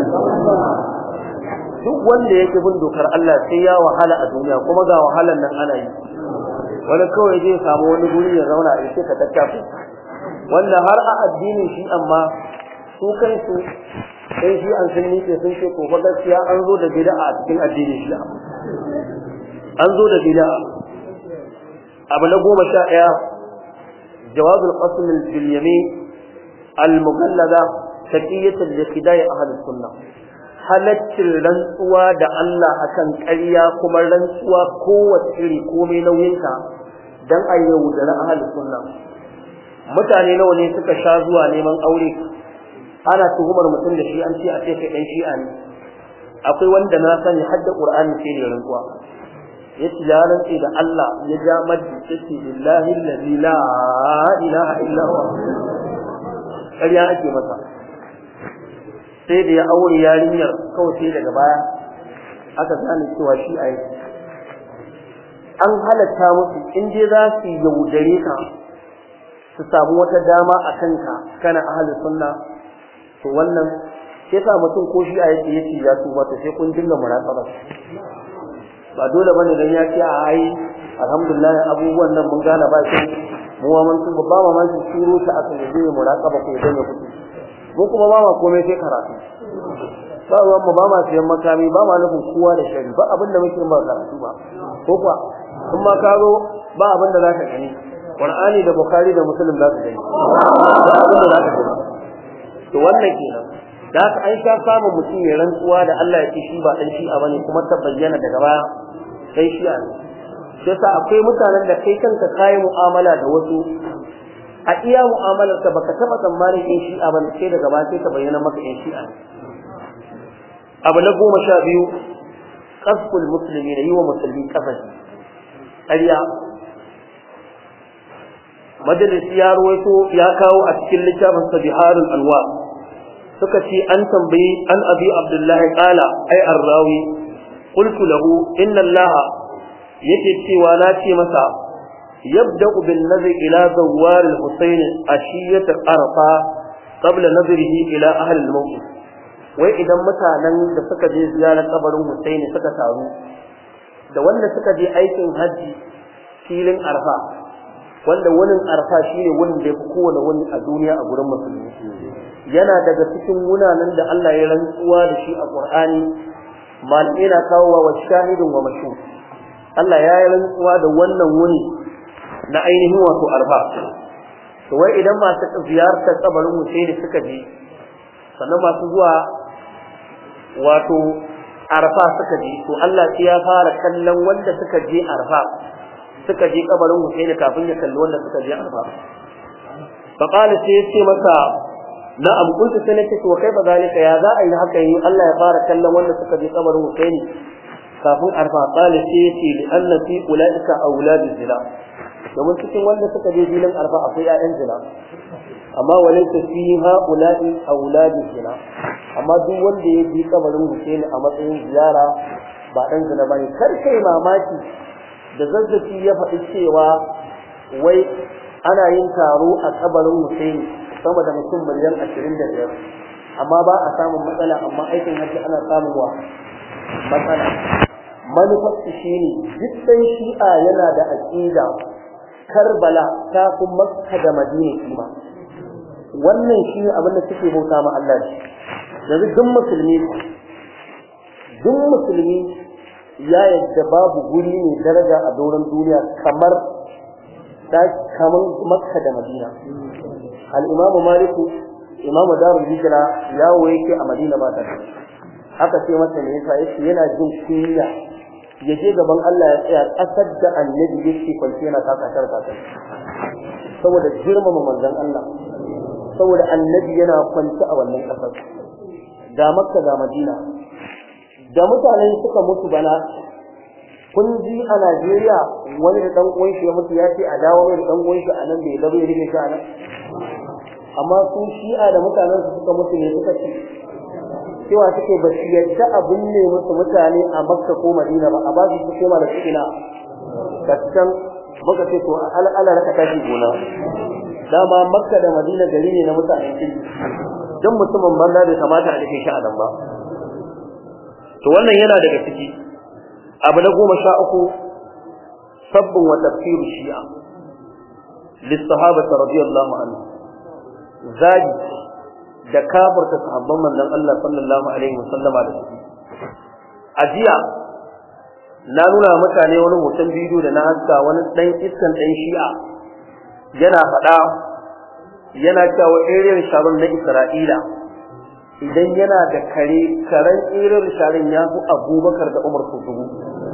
duk wanda yake bin dokar Allah sai ya wahala a duniya kuma ga wahalan nan ana yi wani kawai zai samu wani guri ya zauna a ce ka tattafi wanda har a addinin shi amma su kansu sai shi an sun nike sun ce ko gaskiya an zo da bid'a a cikin addinin shi an zo da bid'a abu na 11 jawazul qasm bil yamin al mugallada taqiyatan li qidai ahli sunnah halaccin rantsuwa da Allah akan ƙarya kuma rantsuwa kowace iri komai nauyinta dan a yaudara ahli sunna mutane nawa ne suka sha zuwa neman aure ana tuhumar mutum da shi an ce a ce kai dan shi'a ne akwai wanda na sani hadda qur'ani sai da rantsuwa yace ya rantsi da Allah ya ja maddi sai billahi allazi la ilaha illa huwa ƙarya ake masa sai da ya aure yarinyar kawai sai daga baya aka gane cewa shi a yake an halatta musu in dai za su yaudare ka su samu wata dama a kanka kana ahlus sunna to wannan sai sa mutum ko shi a yake yace ya tuba to sai kun dinga muraqaba ba dole bane dan ya ce a ai alhamdulillah abubuwan nan mun gane ba shi mu wa mun tuba ba ma shi shuru ta aka yi muraqaba ko dan ya kuɗi mu kuma ba ma komai sai karatu ba ruwan mu ba ma siyan makami ba ma nufin kowa da shari ba abinda muke ba karatu ba ko kuwa in ma ka zo ba abinda za ka gani Qur'ani da Bukhari da Muslim za ka gani ba abinda za ka gani to wannan kenan da haka ai ka samu mutum ya rantsuwa da Allah ya ce shi ba dan shi'a bane kuma ta bayyana daga baya sai shi'a ne sai sa akwai mutanen da kai kanka kai mu'amala da wasu a iya mu'amalarka baka taba tsammanin in shi'a ban sai daga ba sai ka bayyana maka in shi'a abu na 12 qasful muslimin yi wa musulmi kafashi ƙarya majalis ya ruwaito ya kawo a cikin littafin sabiharul anwa suka ce an tambayi an abi abdullahi qala ay arrawi qultu lahu inna allaha yake cewa na ce masa يبدأ بالنظر إلى زوار الحسين عشية عرفة قبل نظره إلى أهل الموقف وإذا مثلا suka je ziyarar kabarin Hussein suka taru da wanda suka je aikin haji filin Arfa wanda wurin Arfa shine wurin da yafi kowane wuni a duniya a gurin musulmi yana daga cikin wunanan da Allah ya rantsuwa da shi a Qur'ani malamai na kawo wa shahidun wa mashhud Allah ya yi rantsuwa da wannan wuni na ainihin wato Arfa to wai idan masu ziyartar kabarin Hussein suka je sannan masu zuwa wato Arfa suka je to Allah sai ya fara kallon wanda suka je Arfa suka je kabarin Hussein kafin ya kalli wanda suka je Arfa fa qala sai yace masa na'am kuntu sai nake to kai ba zalika ya za a yi haka yi Allah ya fara kallon wanda suka je kabarin Husaini kafin arfa qala sai yace li anna fi ulaika auladu zina domin cikin wanda suka je filin arfa akwai ƴaƴan zina amma walaysa fi haula'i auladu zina amma duk wanda ya je kabarin Husaini a matsayin ziyara ba dan zina bane kar kai mamaki da zazzafi ya faɗi cewa wai ana yin taro a kabarin Husaini sama da mutum miliyan 25 amma ba a samun matsala amma aikin hajji ana samun wa matsala manufar shine dukkan shi'a yana da aqida Karbala ta fi Makka da Madina kima wannan shine abin da suke bauta ma Allah yanzu duk musulmi ya yadda babu guri ne daraja a doron duniya kamar Makka da Madina al-Imam Malik Imam Darul Hijra yawo yake a Madina ba ta haka sai masa ne yasa yake yana jin kunya yaje gaban Allah ya tsaya kasar da annabi yake kwance yana takakar saboda girmama manzon Allah saboda annabi yana kwance a wannan kasar da Makka da Madina da mutanen suka mutu bana kun ji a Najeriya wani da dan uwan shi ya mutu ya ce a dawo mai da dan uwan shi anan bai dabe ya rike shi anan amma su shi'a da mutanen su suka mutu ne suka ce cewa suke ba su yadda abin ne musu mutane a Makka ko Madina ba a ba su koma da cikina kacan muka ce to ala raka tashi gona dama Makka da Madina gari ne na mutanen kirki dan mutumin banda bai kamata a dake shi a nan ba to wannan yana daga ciki abu na 13 sabbun wa tafsir shi'a lis-sahabati radiyallahu anhu zagi da kafirta sahabban manzon Allah sallallahu alaihi wasallama da su ajiya na nuna mutane wani hoton bidiyo da na haska wani dan iskan dan shi'a yana faɗa yana cewa irin sharon na Isra'ila idan yana da karen irin sharon ya fi Abubakar da Umar su dubu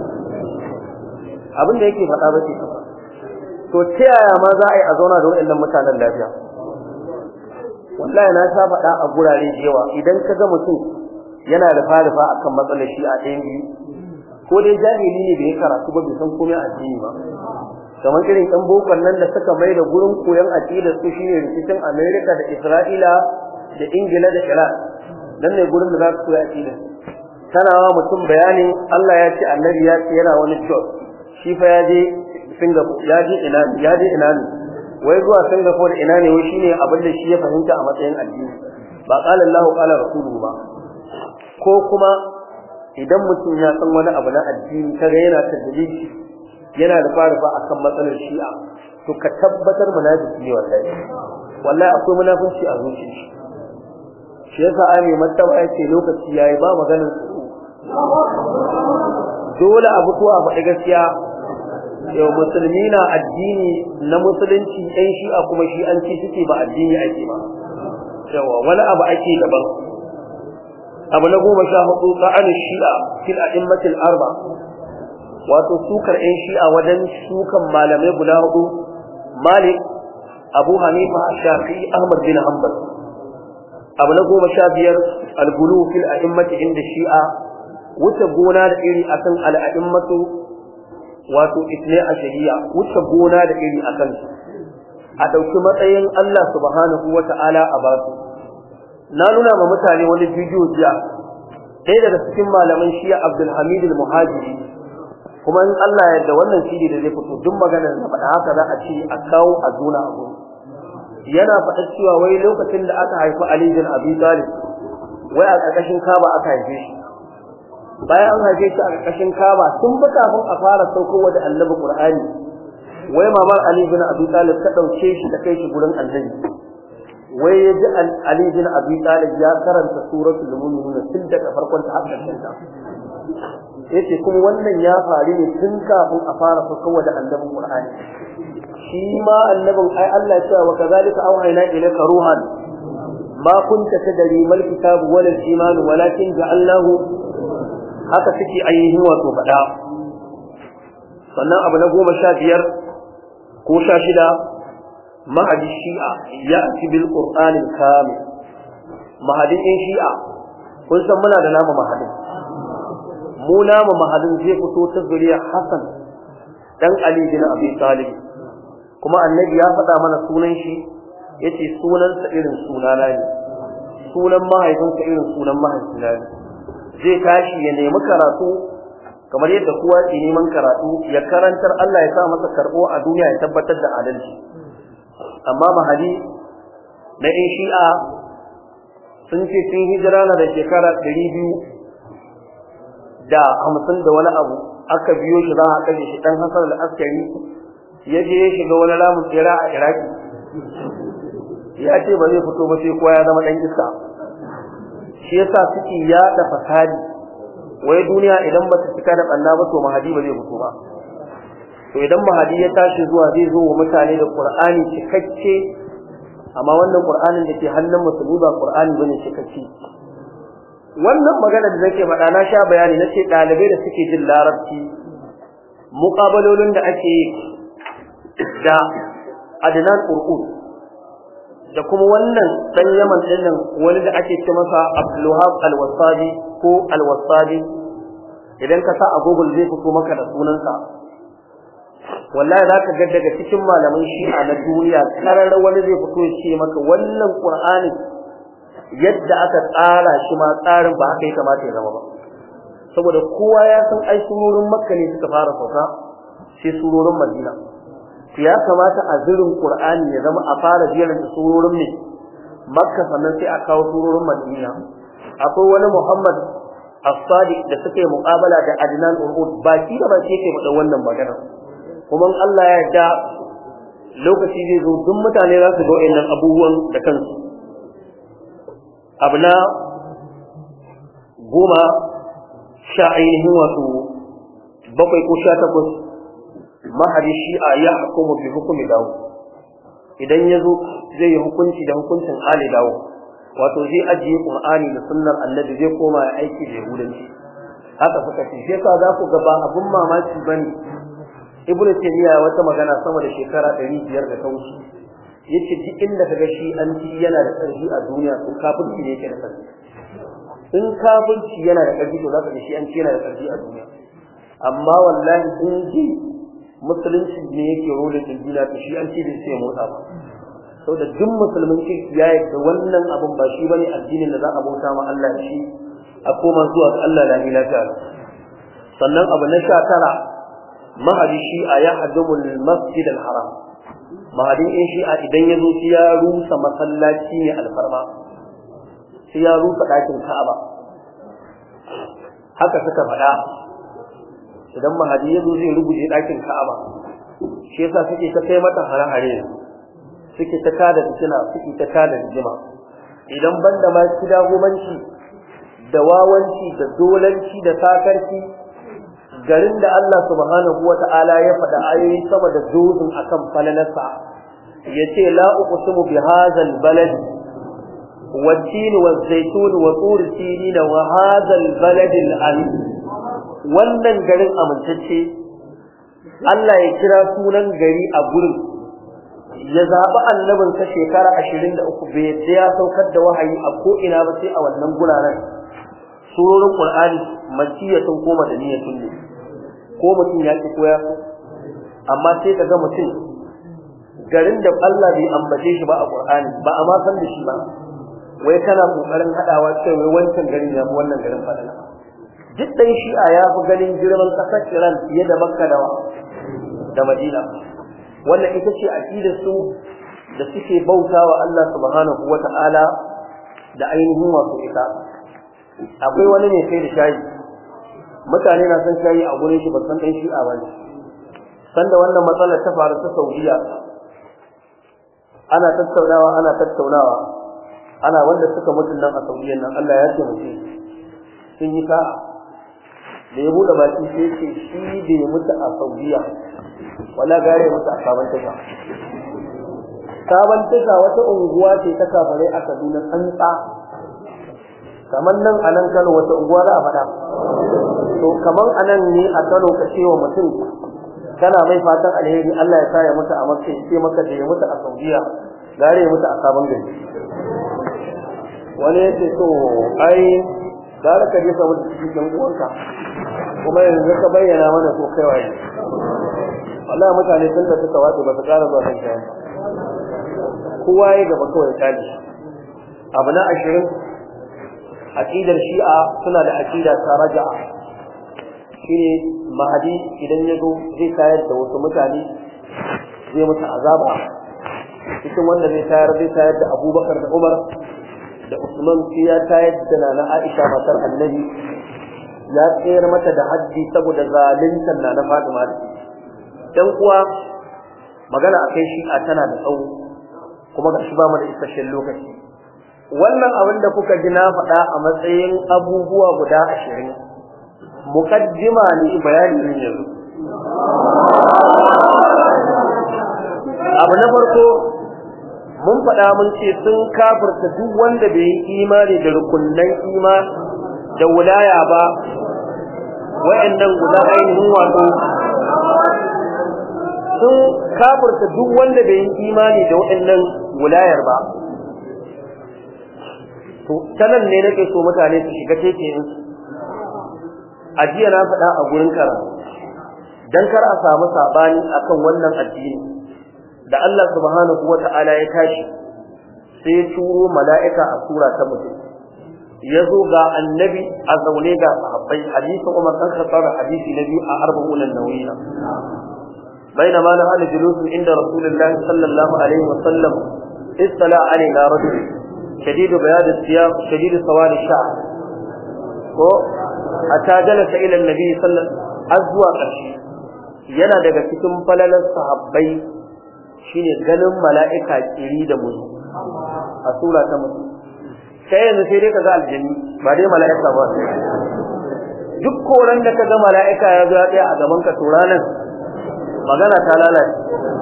abin da yake faɗa ba ce to ta yaya ma za a yi a zauna da waɗannan mutanen lafiya wallahi na sha faɗa a gurare da yawa idan ka ga mutum yana da farifa akan matsalar shi a ɗayan biyu ko dai jahili ne bai karatu ba bai san komai addini ba kamar irin ɗan bokon nan da suka mai da gurin koyon aqidar su shine rikicin America da Isra'ila da Ingila da Iran dan ne gurin da za su koyi aqidar kana wa mutum bayani Allah ya ce annabi ya ce yana wani church shi fa ya je Singapore ya je ina ne wai zuwa Singapore ina ne wai shine abin da shi ya fahimta a matsayin addini ba qala Allah qala rasuluhu ba ko kuma idan mutum ya san wani abu na addini kaga yana tadliji yana da farifa akan matsalar shi'a to ka tabbatar munafiki ne wallahi akwai munafinci a zuciyar shi yasa ai martaba yace lokaci yayi ba maganar dole abu to a faɗi gaskiya yau musulmi na addini na musulunci ɗan shi'a kuma shi an ci suke ba addini ake ba yawa wani abu ake daban abu na 14 ta'anu shi'a fil a'immatil arba wato sukar ɗan shi'a wajen sukan malamai guda 4 Malik Abu Hanifa Shafi'i Ahmad bin Hanbal abu na 15 al-gulu fil a'immati inda shi'a wuce gona da iri akan al-a'immatu wato itne a shari'a wuce gona da iri akan su a dauki matsayin Allah subhanahu wata'ala a basu na nuna ma mutane wani bidiyo jiya ɗaya daga cikin malaman Shi'a Abdul Hamid al-Muhajiri kuma in Allah ya yarda wannan shiri da zai fito duk maganar da faɗa haka za a ci a kawo a zuna a gurin yana faɗa cewa wai lokacin da aka haifi Ali bin Abi Talib wai a ƙarƙashin Kaaba aka haife shi bayan an haife shi a ƙarƙashin Kaaba tun ba kafin a fara saukowa da Annabi Qur'ani wai mamar Ali bin Abi Talib ta dauke shi ta kai shi gurin Annabi wai yaji Ali bin Abi Talib ya karanta suratul mu'minun tun daga farkon ta har ƙarshen ta yace kuma wannan ya faru ne tun kafin a fara saukowa da Annabi Qur'ani shi ma annabin ai Allah ya ce wa kazalika auhayna ilayka ruhan ma kunta tadri mal kitab wal iman walakin ja'alnahu haka suke ainihin wato fada sannan abu na 15 ko 16 mahadi shi'a ya'ti bil qur'anil kamil mahadin ɗin shi'a kun san muna da namu mahadin mu namu mahadin zai fito ta zuriyar Hassan dan Ali bin Abi Talib kuma annabi ya faɗa mana sunan shi yace sunansa irin sunana ne sunan mahaifinsa irin sunan mahaifina ne zai tashi ya nemi karatu kamar yadda kowa ke neman karatu ya karantar Allah ya sa masa karbo a duniya ya tabbatar da adalci amma mahadi na ɗin shi'a sun ce sun hijira na da shekara 250 da wani abu aka biyo shi za a kashe shi dan Hassan al-Askari ya je ya shiga wani lamun tsira a Iraki ya ce ba zai fito ba sai kowa ya zama dan iska shi yasa suke yada fasadi wai duniya idan ba ta cika da banna ba to mahadi ba zai fito ba to idan mahadi ya tashi zuwa zai zo wa mutane da Qur'ani cikakke amma wannan Qur'anin da ke hannun musulmi ba Qur'ani bane cikakke wannan magana da nake faɗa na sha bayani nace dalibai da suke jin larabci muqabalolin da ake yi da Adnan Qur'an da kuma wannan dan Yaman din nan wani da ake ce masa Abdulwahab Al-Wasabi ko Al-Wasabi idan ka sa a Google zai fito maka da sunansa wallahi zaka ga daga cikin malaman Shi'a na duniya karar wani zai fito ya ce maka wannan Qur'ani yadda aka tsara shi ma tsarin ba haka ya kamata ya zama ba saboda kowa ya san ai surorin Makka ne suka fara sauka sai surorin Madina ya kamata a zirin Qur'ani ya zama a fara jerin surorin ne Makka sannan sai a kawo surorin Madina akwai wani Muhammad As-Sadiq da suka yi muqabala da Adnan Urud baki da baki yake faɗa wannan magana kuma Allah ya yarda lokaci zai zo duk mutane za su ga wayannan abubuwan da kansu abna 10 sha ainihin wato 7 ko 18 mahadi shi'a ya hukumu bi hukumi dawo idan yazo zai yi hukunci da hukuncin ali dawo wato zai ajiye qur'ani da sunnar annabi zai koma ya aiki da yahudanci haka suka ce sai ka za ku ga ba abun mamaki bane ibnu taymiya wata magana sama da shekara 500 da ta wuce yace duk inda kaga shi an ci yana da ƙarfi a duniya to kafirci ne yake da ƙarfi in kafirci yana da ƙarfi to zaka ga shi an ci yana da ƙarfi a duniya amma wallahi in ji musulunci ne yake rolin duniya to shi an ci da sai motsa ba saboda duk musulmin kirki ya yarda wannan abun ba shi bane addinin da za a bauta ma Allah da shi a koma zuwa ga Allah la ilaha illa sannan abu na 19 mahadi shi'a ya haddamu al-masjid al-haram mahadin shi'a idan ya zo ya rusa masallaci ne alfarma sai ya rusa ɗakin Ka'aba haka suka faɗa idan mahadi ya zo zai ruguje ɗakin Ka'aba shi yasa suke ta kai mata hare-hare suke ta kada fitina suke ta kada rigima idan banda ma kida gomanci da wawanci da dolanci da sakarci garin da Allah subhanahu wata'ala ya faɗa ayoyi sama da dozin akan falalarsa yace la uqsimu bi hadzal balad والتين والزيتون وطور سينين وهذا البلد الأمين wannan garin amintacce Allah ya kira sunan gari a gurin ya zaɓi annabin sa shekara 23 bai yadda ya saukar da wahayi a ko ina ba sai a wannan guraren surorin Qur'ani makiyatun ko madaniyatun ne ko mutum ya ki koya amma sai kaga mutum garin da Allah bai ambace shi ba a Qur'ani ba a ma san da shi ba wai kana kokarin hadawa cewa wai wancan garin ya fi wannan garin fadala duk dan shi'a ya fi ganin girman kasar Iran fiye da Makka da Madina wannan ita ce aqidar su da suke bautawa Allah subhanahu wata'ala da ainihin wato ita akwai wani ne sai da shayi mutane na san shayi a gurin shi ba san dan shi'a ba sanda wannan matsalar ta faru ta Saudiya ana tattaunawa ana wanda suka mutu nan a Saudiya nan Allah ya ce mutum sun yi sa'a da ya bude baki sai ce shi da ya mutu a Saudiya wala gare mutu a Sabon Tasha wata unguwa ce ta kafare a Kaduna tsantsa kamar nan a nan Kano wata unguwa za a faɗa to kamar anan ne a Kano ka ce wa mutum kana mai fatan alheri Allah ya sa ya mutu a Makka sai maka da ya mutu a Saudiya gare ya mutu a Sabon Gari wani ya ce to ai gara ka je samu cikin uwanka kuma yanzu ka bayyana mana ko kai waye wallahi mutane sun da suka wato ba su ƙara zuwa kan kayan kowa ya gaba kawai kaji abu na 20 aqidar shi'a suna da aqida ta raja'a shine mahadi idan ya zo zai tayar da wasu mutane zai musu azaba cikin wanda zai tayar da Abubakar da Umar da Usman sai ya tayar da Nana Aisha matar Annabi ya tsayar mata da haddi saboda zaluntar Nana Fatima dan kuwa magana akai shi'a tana da tsawo kuma ga shi ba mu da isasshen lokaci wannan abin da kuka ji na faɗa a matsayin abubuwa guda 20 mukaddima ne bayani ne yanzu abu na farko mun faɗa mun ce sun kafirta duk wanda bai yi imani da rukunnan imani da wilaya ba wa'annan guda ainihin wato sun kafirta duk wanda bai yi imani da wa'annan wilayar ba to tanan ne nake so mutane su shiga tekeyin ajiya na faɗa a gurin karatu dan kar a samu sabani akan wannan addini da Allah subhanahu wata'ala ya tashi sai ya turo mala'ika a sura ta mutum yazo ga annabi a zaune ga sahabbai hadisi Umar dan Khattab hadisi nabi a 40 an-nawawiyya bainama na hal julus inda rasulullahi sallallahu alaihi wasallam istala alaina rajul shadid bayad al-thiyab shadid sawad al-sha'r ko hatta jalasa ila an-nabi sallallahu azwa qashi yana daga cikin falalan sahabbai shine ganin mala'ika kiri da muzu a sura ta mutum sai yanzu sai dai kaga aljanni ba dai mala'ika ba duk koran da kaga mala'ika ya zo ya tsaya a gaban ka turanan magana ta lalace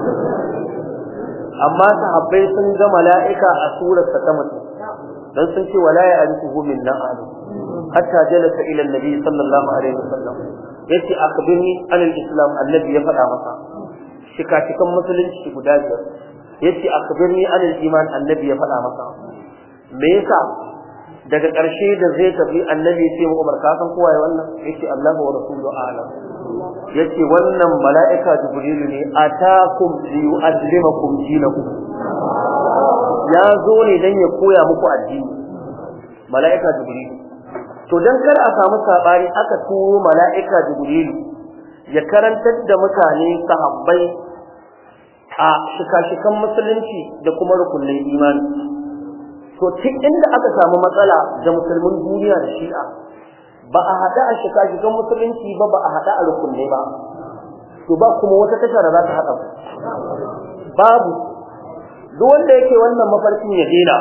amma sahabbai sun ga mala'ika a surar ta mutum dan sun ce wala ya'rifuhu min na'am hatta jalasa ila annabi sallallahu alaihi wasallam yace akbirni anil islam annabi ya faɗa masa shika-shikan musulunci guda biyar yace akbirni anil iman annabi ya faɗa masa me yasa daga ƙarshe da zai tafi annabi ya ce mu Umar ka san kowa ya wannan yace Allahu wa rasuluhu a'lam yace wannan mala'ika jibril ne atakum li yu'allimakum dinakum ya zo ne dan ya koya muku addini mala'ika jibril to dan kar a samu sabani aka turo mala'ika jibril ya karantar da mutane sahabbai a shika-shikan musulunci da kuma rukunin imani to tun inda aka samu matsala da musulmin duniya da shi'a ba a hada a shika-shikan musulunci ba a hada a rukunai ba to ba kuma wata tashar da za ta hada babu duk wanda yake wannan mafarkin ya dena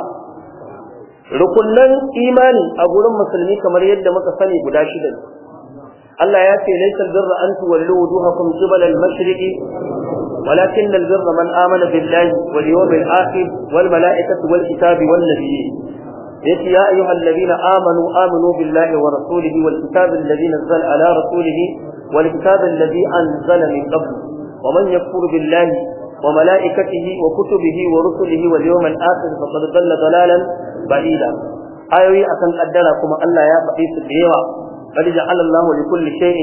rukunan imani a gurin musulmi kamar yadda muka sani guda shida ne Allah ya ce laysa birra an tuwallu wujuhakum qibala al-mashriqi walakin al-birra man amana billahi wal yawmil akhir wal malaikati wal kitabi wan nabiyyin yace ya ayyuhal ladina amanu billahi wa rasulihi wal kitabi alladhi nazzala ala rasulihi wal kitabi alladhi anzala min qabl wa man yakfur billahi wa malaikatihi wa kutubihi wa rusulihi wal yawmil akhir faqad dalla dalalan ba'ida ayoyi akan kaddara kuma Allah ya faɗi su da yawa قد جعل الله لكل شيء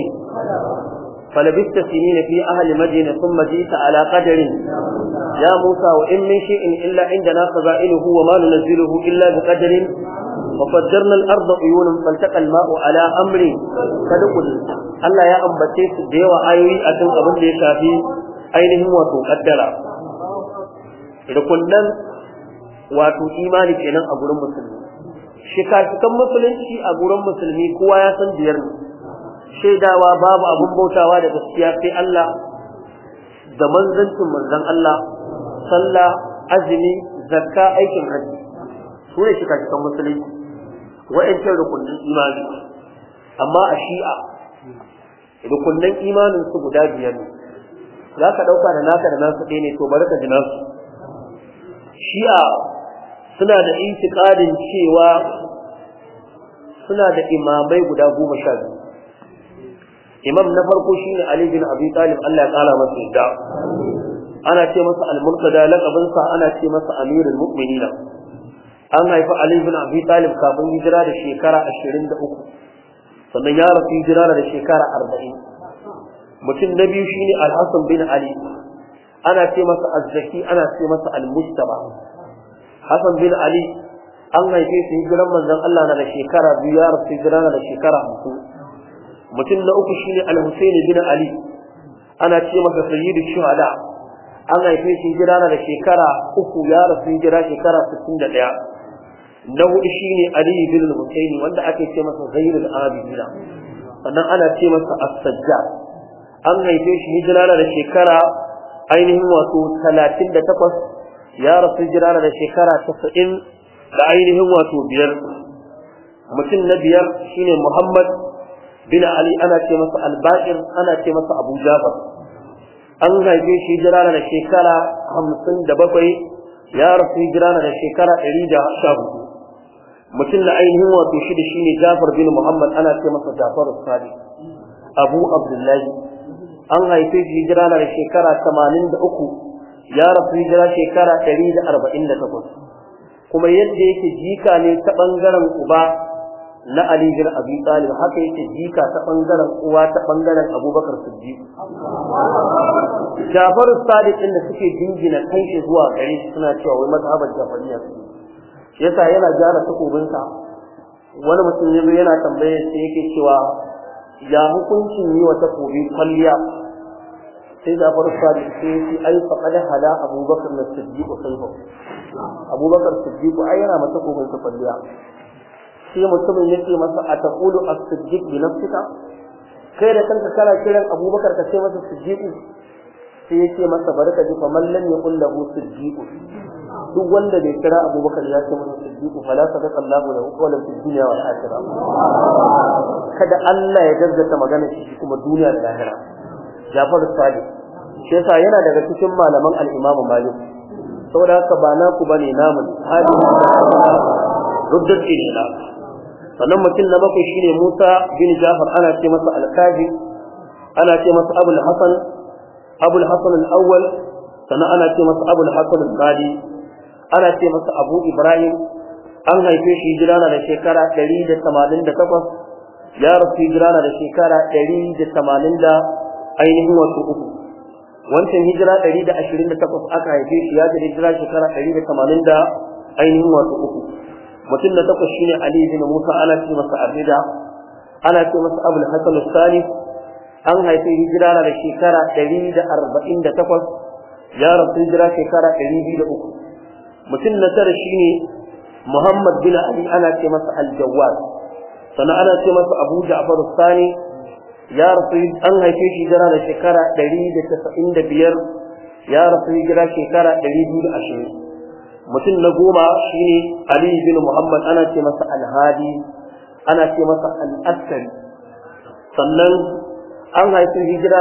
فلبثت سنين في أهل مدينة ثم جئت على قدر يا موسى وإن من شيء إلا عندنا خزائنه وما ننزله إلا بقدر وفجرنا الأرض عيونا فالتقى الماء على أمر فدقل الله يا أنبتيس ديوى آيوي أتن أبن لي شافي أينهم وتقدر لكنا واتو إيمانك إنا أقول مسلم shika-shikan musulunci a gurin musulmi kowa ya san biyar ne shaidawa babu abun bautawa da gaskiya sai Allah da manzancin manzon Allah sallah azumi zakka aikin hajji su ne shika-shikan musulunci wa'ancan rukunin imani amma a shi'a rukunin imanin su guda biyar ne za ka ɗauka da naka da nasu ɗaya ne to bari ka ji nasu shi'a suna da itikadin cewa suna da imamai guda 12 imam na farko shine Ali bin Abi Talib Allah ya kara masa yadda ana ce masa al-Murtada laqabin sa ana ce masa Amirul Mu'minin an haifi Ali ibn Abi Talib kafin hijira da shekara 23 sannan ya rasu hijira da shekara 40 mutum na biyu shine Al-Hasan bin Ali ana ce masa Az-Zaki ana ce masa Al-Mustaba Hasan bin Ali an haife shi hijiran manzon Allah na da shekara 2 ya rasu hijira da shekara 50 mutum na uku shine Al-Husayn bin Ali ana ce masa Sayyidu Shuhada an haife shi hijira da shekara 3 ya rasu hijira shekara 61 na hudu shine Ali bin Husayn wanda ake ce masa Zainul Abidin sannan ana ce masa As-Sajjad an haife shi hijira da shekara ainihin wato 38 ya rasu hijira da shekara 90 da ainihin wato 5 mutum na biyar shine Muhammad bin Ali ana ce masa Al-Baqir ana ce masa Abu Jafar an haife shi hijira da shekara 57 ya rasu hijira da shekara 114 mutum na ainihin wato shida shine Jafar bin Muhammad ana ce masa Jafar as-Sadiq Abu Abdullahi an haife shi hijira da shekara 83 ya rasu hijira shekara 148 kuma yadda yake jika ne ta bangaren uba na Ali bin Abi Talib haka yake jika ta bangaren uwa ta bangaren Abubakar Siddiq Jafar as-Sadiq inda suke dingina kai shi zuwa gare shi suna cewa wai mazhabar Jafariyya yasa yana jara takobinsa wani mutum yazo yana tambaye sai yake cewa ya hukuncin yi wa takobi kwalliya sai da faru sai sai ai faqad hala Abubakar as-Siddiq sayfa Abubakar Siddiq ai yana mata takobin sa kwalliya sai mutumin yake masa ataqulu as-Siddiq bi nafsika kai da kanka kana kiran Abubakar ka ce masa Siddiq sai yake masa barka ji fa man lam yaqul lahu Siddiq duk wanda bai kira Abubakar ya ce masa Siddiq fala sadaqa Allahu lahu qawlan fid dunya wal akhirah kada Allah ya gaggata magana shi kuma duniya da lahira Jafar Sadiq shi yasa yana daga cikin malaman al-Imam Malik saboda haka ba naku bane namu hadin ruddat ilina sannan mutum na bakwai shine Musa bin Jafar ana ce masa al-Kazi ana ce masa Abul Hasan al-Awwal sannan ana ce masa Abul Hasan al-Qadi ana ce masa Abu Ibrahim an haife shi hijira da shekara 188 ya rasu hijira da shekara 180 da ainihin wasu uku wancan hijira 128 aka haife shi ya hijira shekara 180 da ainihin wasu uku mutum na takwas shine Ali bin Musa ana ce masa Arida ana ce masa Abul Hasan al-Sani an haife hijira da shekara 148 ya rasu hijira shekara 203 mutum na tara shine Muhammad bin Ali ana ce masa Al-Jawad sannan ana ce masa Abu Ja'far al-Sani ya rasu an haife shi hijira da shekara 195 ya rasu hijira shekara 220 mutum na goma shine Ali bin Muhammad ana ce masa Al-Hadi ana ce masa Al-Askari sannan an haife hijira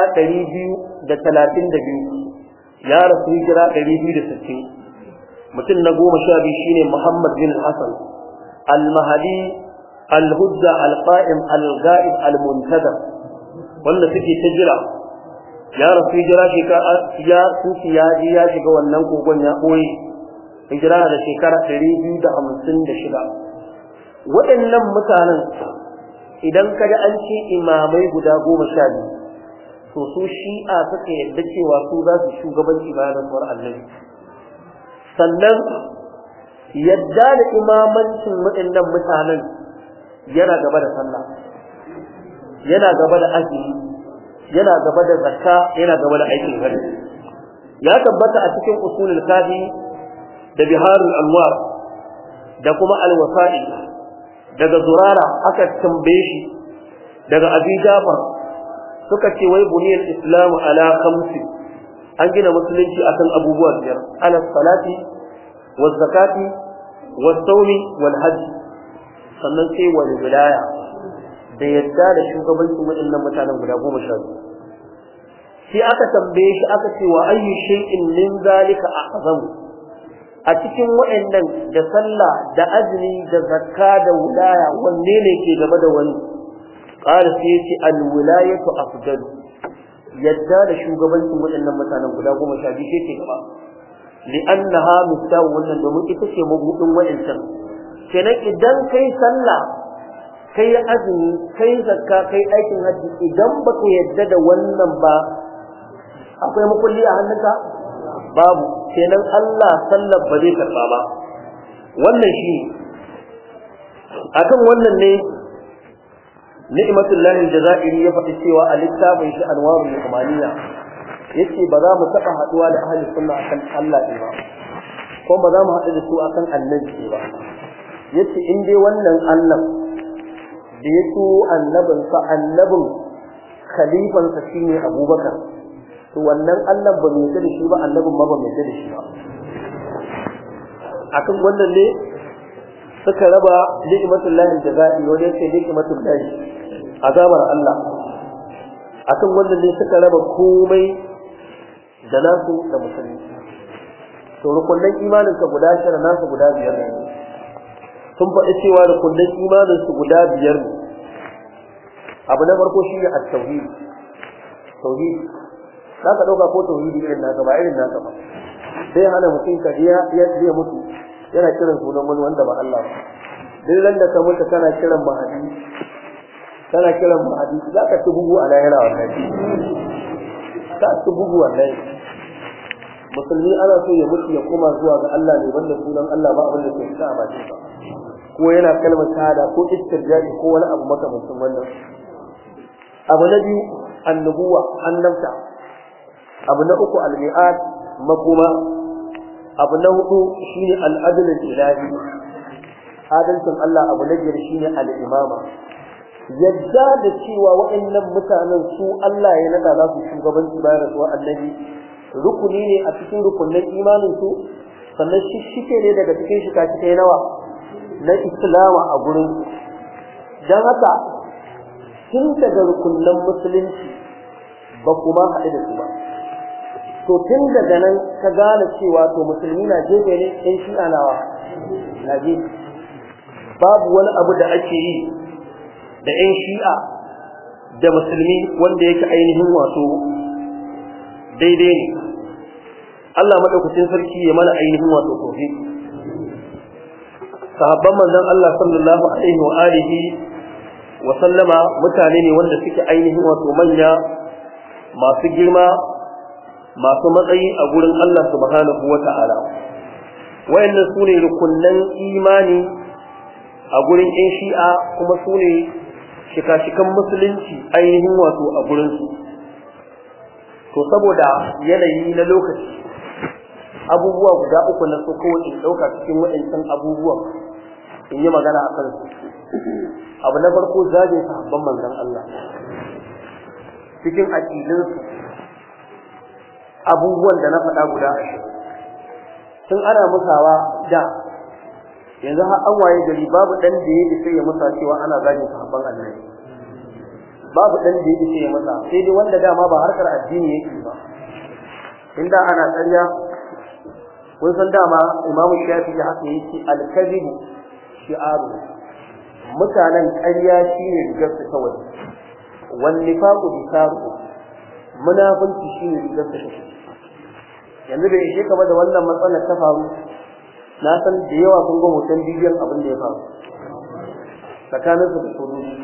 232 ya rasu hijira 260 mutum na goma sha biyu shine Muhammad bin Hassan al-Mahdi al-Hujja al-Qa'im al-Ghaib al-Muntazir wanda suke ta jira ya rasu hijira shekara ya shiga wannan kogon ya boye hijira da shekara 256 waɗannan mutanen idan kaga an ce imamai guda 12 to su shi'a suka yadda cewa su za su shugabanci bayan rasuwar Annabi sannan yadda da imamancin waɗannan mutanen yana gaba da sallah yana gaba da azumi yana gaba da zakka yana gaba da aikin hajji ya tabbata a cikin usulul kafi da biharul anwar da kuma al-wasa'i daga zurara aka tambaye shi daga abi jafar suka ce wai buniyal islamu ala khamsi an gina musulunci akan abubuwa biyar ala salati waz zakati was sawmi wal hajj sannan sai wal wilaya da yadda da shugabancin waɗannan mutanen guda 12 sai aka tambaye shi aka ce wa ayyu shay'in min zalika a'zam a cikin waɗannan da sallah da azumi da zakka da wilaya wanne ne ke gaba da wani qala sai yace al wilayatu afdal yadda da shugabancin waɗannan mutanen guda 12 ke gaba li'annaha mustawun wannan domin ita ce mabudin waɗancan kenan idan kai sallah kai azumi kai zakka kai aikin haji idan baka yadda da wannan ba akwai makulli a hannunka babu kenan Allah sallar ba zai karba ba wannan shi akan wannan ne ni'matullahi aljazairi ya faɗi cewa a littafin shi anwarul umaniya yace ba za mu taɓa haɗuwa da ahli sunna akan Allah ba ko ba za mu haɗu da su akan annabi ba yace in dai wannan Allah da ya so annabin khalifansa shine Abubakar to wannan Allah ba mai da shi ba annabin ma ba mai da shi ba akan wannan ne suka raba ni'matullahi jaza'i wanda yake ni'matullahi azabar Allah akan wannan ne suka raba komai da nasu da musulmi to rukunin imanin ka guda 9 nasu guda 5 ne sun faɗi cewa rukunin imanin su guda 5 ne abu na farko shi ne at-tauhid tauhid zaka dauka ko tauhidi irin naka ba irin naka ba sai hana mutum ka ya mutu yana kiran sunan wani wanda ba Allah ba duk da ka mutu kana kiran mahadi zaka ci bugu a lahira wannan ka ci bugu wannan musulmi ana so ya mutu ya koma zuwa ga Allah ne wanda sunan Allah ba abin da ke sa ba shi ba ko yana kalmar shahada ko istirja'i ko wani abu makamancin wannan abu na biyu annubuwa annabta abu na uku al-mi'ad makoma abu na hudu shine al-adl al-ilahi adalcin Allah abu na biyar shine al-imama yadda da cewa waɗannan mutanen su Allah ya nada za su shugabanci bayan rasuwar annabi rukuni ne a cikin rukunin imanin su sannan shike ne daga cikin shika-shikai nawa na islama a gurin dan haka tun daga rukunin musulunci ba kuma haɗu da su ba to tun daga nan ka gane cewa to musulmi na jefe ne ɗan shi'a nawa na jefe babu wani abu da ake yi da ɗan shi'a da musulmi wanda yake ainihin wato daidai ne Allah madaukakin sarki ya mana ainihin wato tauhid sahabban manzon Allah sallallahu alaihi wa alihi wa sallama mutane ne wanda suke ainihin wato manya masu girma masu matsayi a gurin Allah subhanahu wata'ala wayannan sune rukunnan imani a gurin ɗan shi'a kuma sune shika-shikan musulunci ainihin wato a gurin su to saboda yanayi na lokaci abubuwa guda uku na so kawai in ɗauka cikin waɗancan abubuwan in yi magana a kansu abu na farko zagin sahabban manzon Allah cikin aƙidinsu abubuwan da na faɗa guda 20 tun ana musawa da yanzu har an waye gari babu ɗan da ya isa ya musa cewa ana zagin sahabban annabi babu ɗan da ya isa ya musa sai dai wanda dama ba harkar addini yake ba inda ana ƙarya kun san dama imamu shafi'i haka yake al-kadhib shi'aru mutanen ƙarya shine rigar su kawai wan nifaqu bisaru munafinci shine rigar su yanzu da yake kamar da wannan matsalar ta faru na san da yawa kun ga hoton bidiyon abin da ya faru tsakanin su da sojoji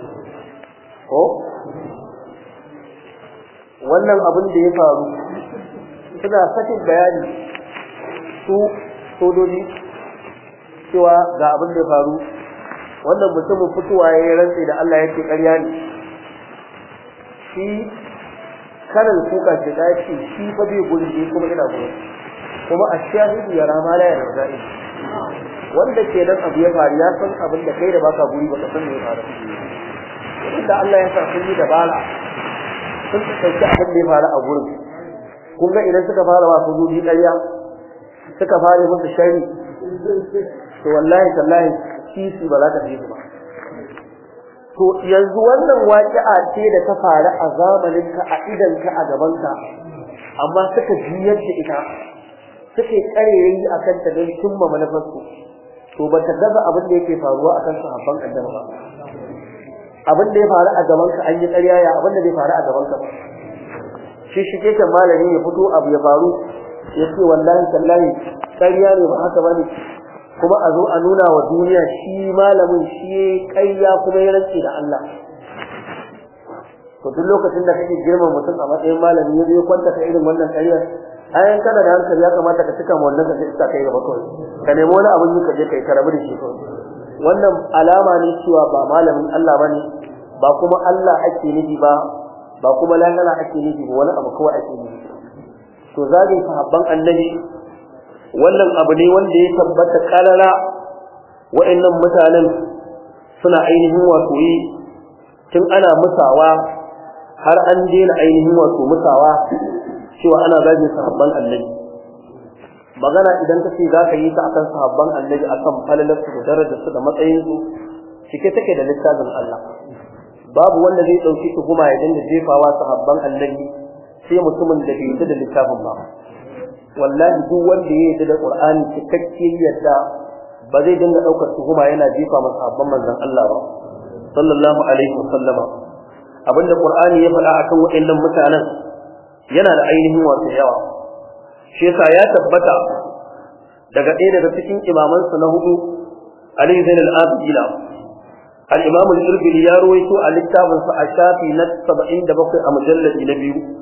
ko wannan abin da ya faru suna sakin bayani su sojoji cewa ga abin da ya faru wannan mutumin fitowa ya rantsi da Allah yake ƙarya ne shi karin kuka ce da yake shi fa bai gurin je kuma ina gurin kuma ashahidu ya rama la ya raza'i wanda ke dan abu ya faru ya san abin da kai da baka guri baka san me ya faru inda Allah ya sa sun yi dabara sun tsaya abin da ya faru a gurin kun ga idan suka fara wa sojoji ƙarya suka fara musu shari to wallahi tallahi kisi ba za ta fi ba to yanzu wannan waqi'a ce da ta faru a zamanin ka a idan ka a gaban ka amma suka jiyar da ita suke kareyi akan ta don cimma manufarsu to ba ta gaza abin da yake faruwa akan sahabban annabi ba abin da ya faru a gaban ka an yi ƙarya ya abin da bai faru a gaban ka ba shi shike kan malami ya fito abu ya faru yace wallahi tallahi ƙarya ne ba haka bane ko kuma a zo a nuna wa duniya shi malamin shi ƙarya kuma ya rantse da Allah. To duk lokacin da kake girman mutum a matsayin malami ya zo kwanta ka irin wannan ƙaryar, ayan kana da hankali ya kamata ka cika mu wannan kaje ka kai gaba kawai, ka nemi wani abin yi ka je kai ka rabu da shi kawai. Wannan alama ne cewa ba malamin Allah bane, ba kuma Allah ake nufi ba, ba kuma lahira ake nufi ba, wani abu kawai ake nufi. To zagin sahabban annabi wannan abu ne wanda ya tabbata kalala wa'annan mutanen suna ainihin wato yi tun ana musawa har an daina ainihin wato musawa cewa ana zagin sahabban annabi. Magana idan ka ce za ka yi ta akan sahabban annabi akan falalarsu da darajarsu da matsayinsu cike take da littafin Allah. Babu wanda zai ɗauki tuhuma ya dinga jefawa sahabban annabi sai mutumin da bai yarda da littafin ba. Wallahi duk wanda ya yarda da Qur'ani cikakken yadda ba zai dinga daukar tuhuma yana jefa masa sahabban manzon Allah ba sallallahu alaihi wasallama. Abinda Qur'ani ya faɗa akan waɗannan mutanen yana da ainihin wato yawa. Shi yasa ya tabbata daga ɗaya daga cikin imaman su na hudu Ali Zain al-Abidin al-Imam al-Irbili ya rawaito a littafin sa a shafi na 77 a mujalladi na 2.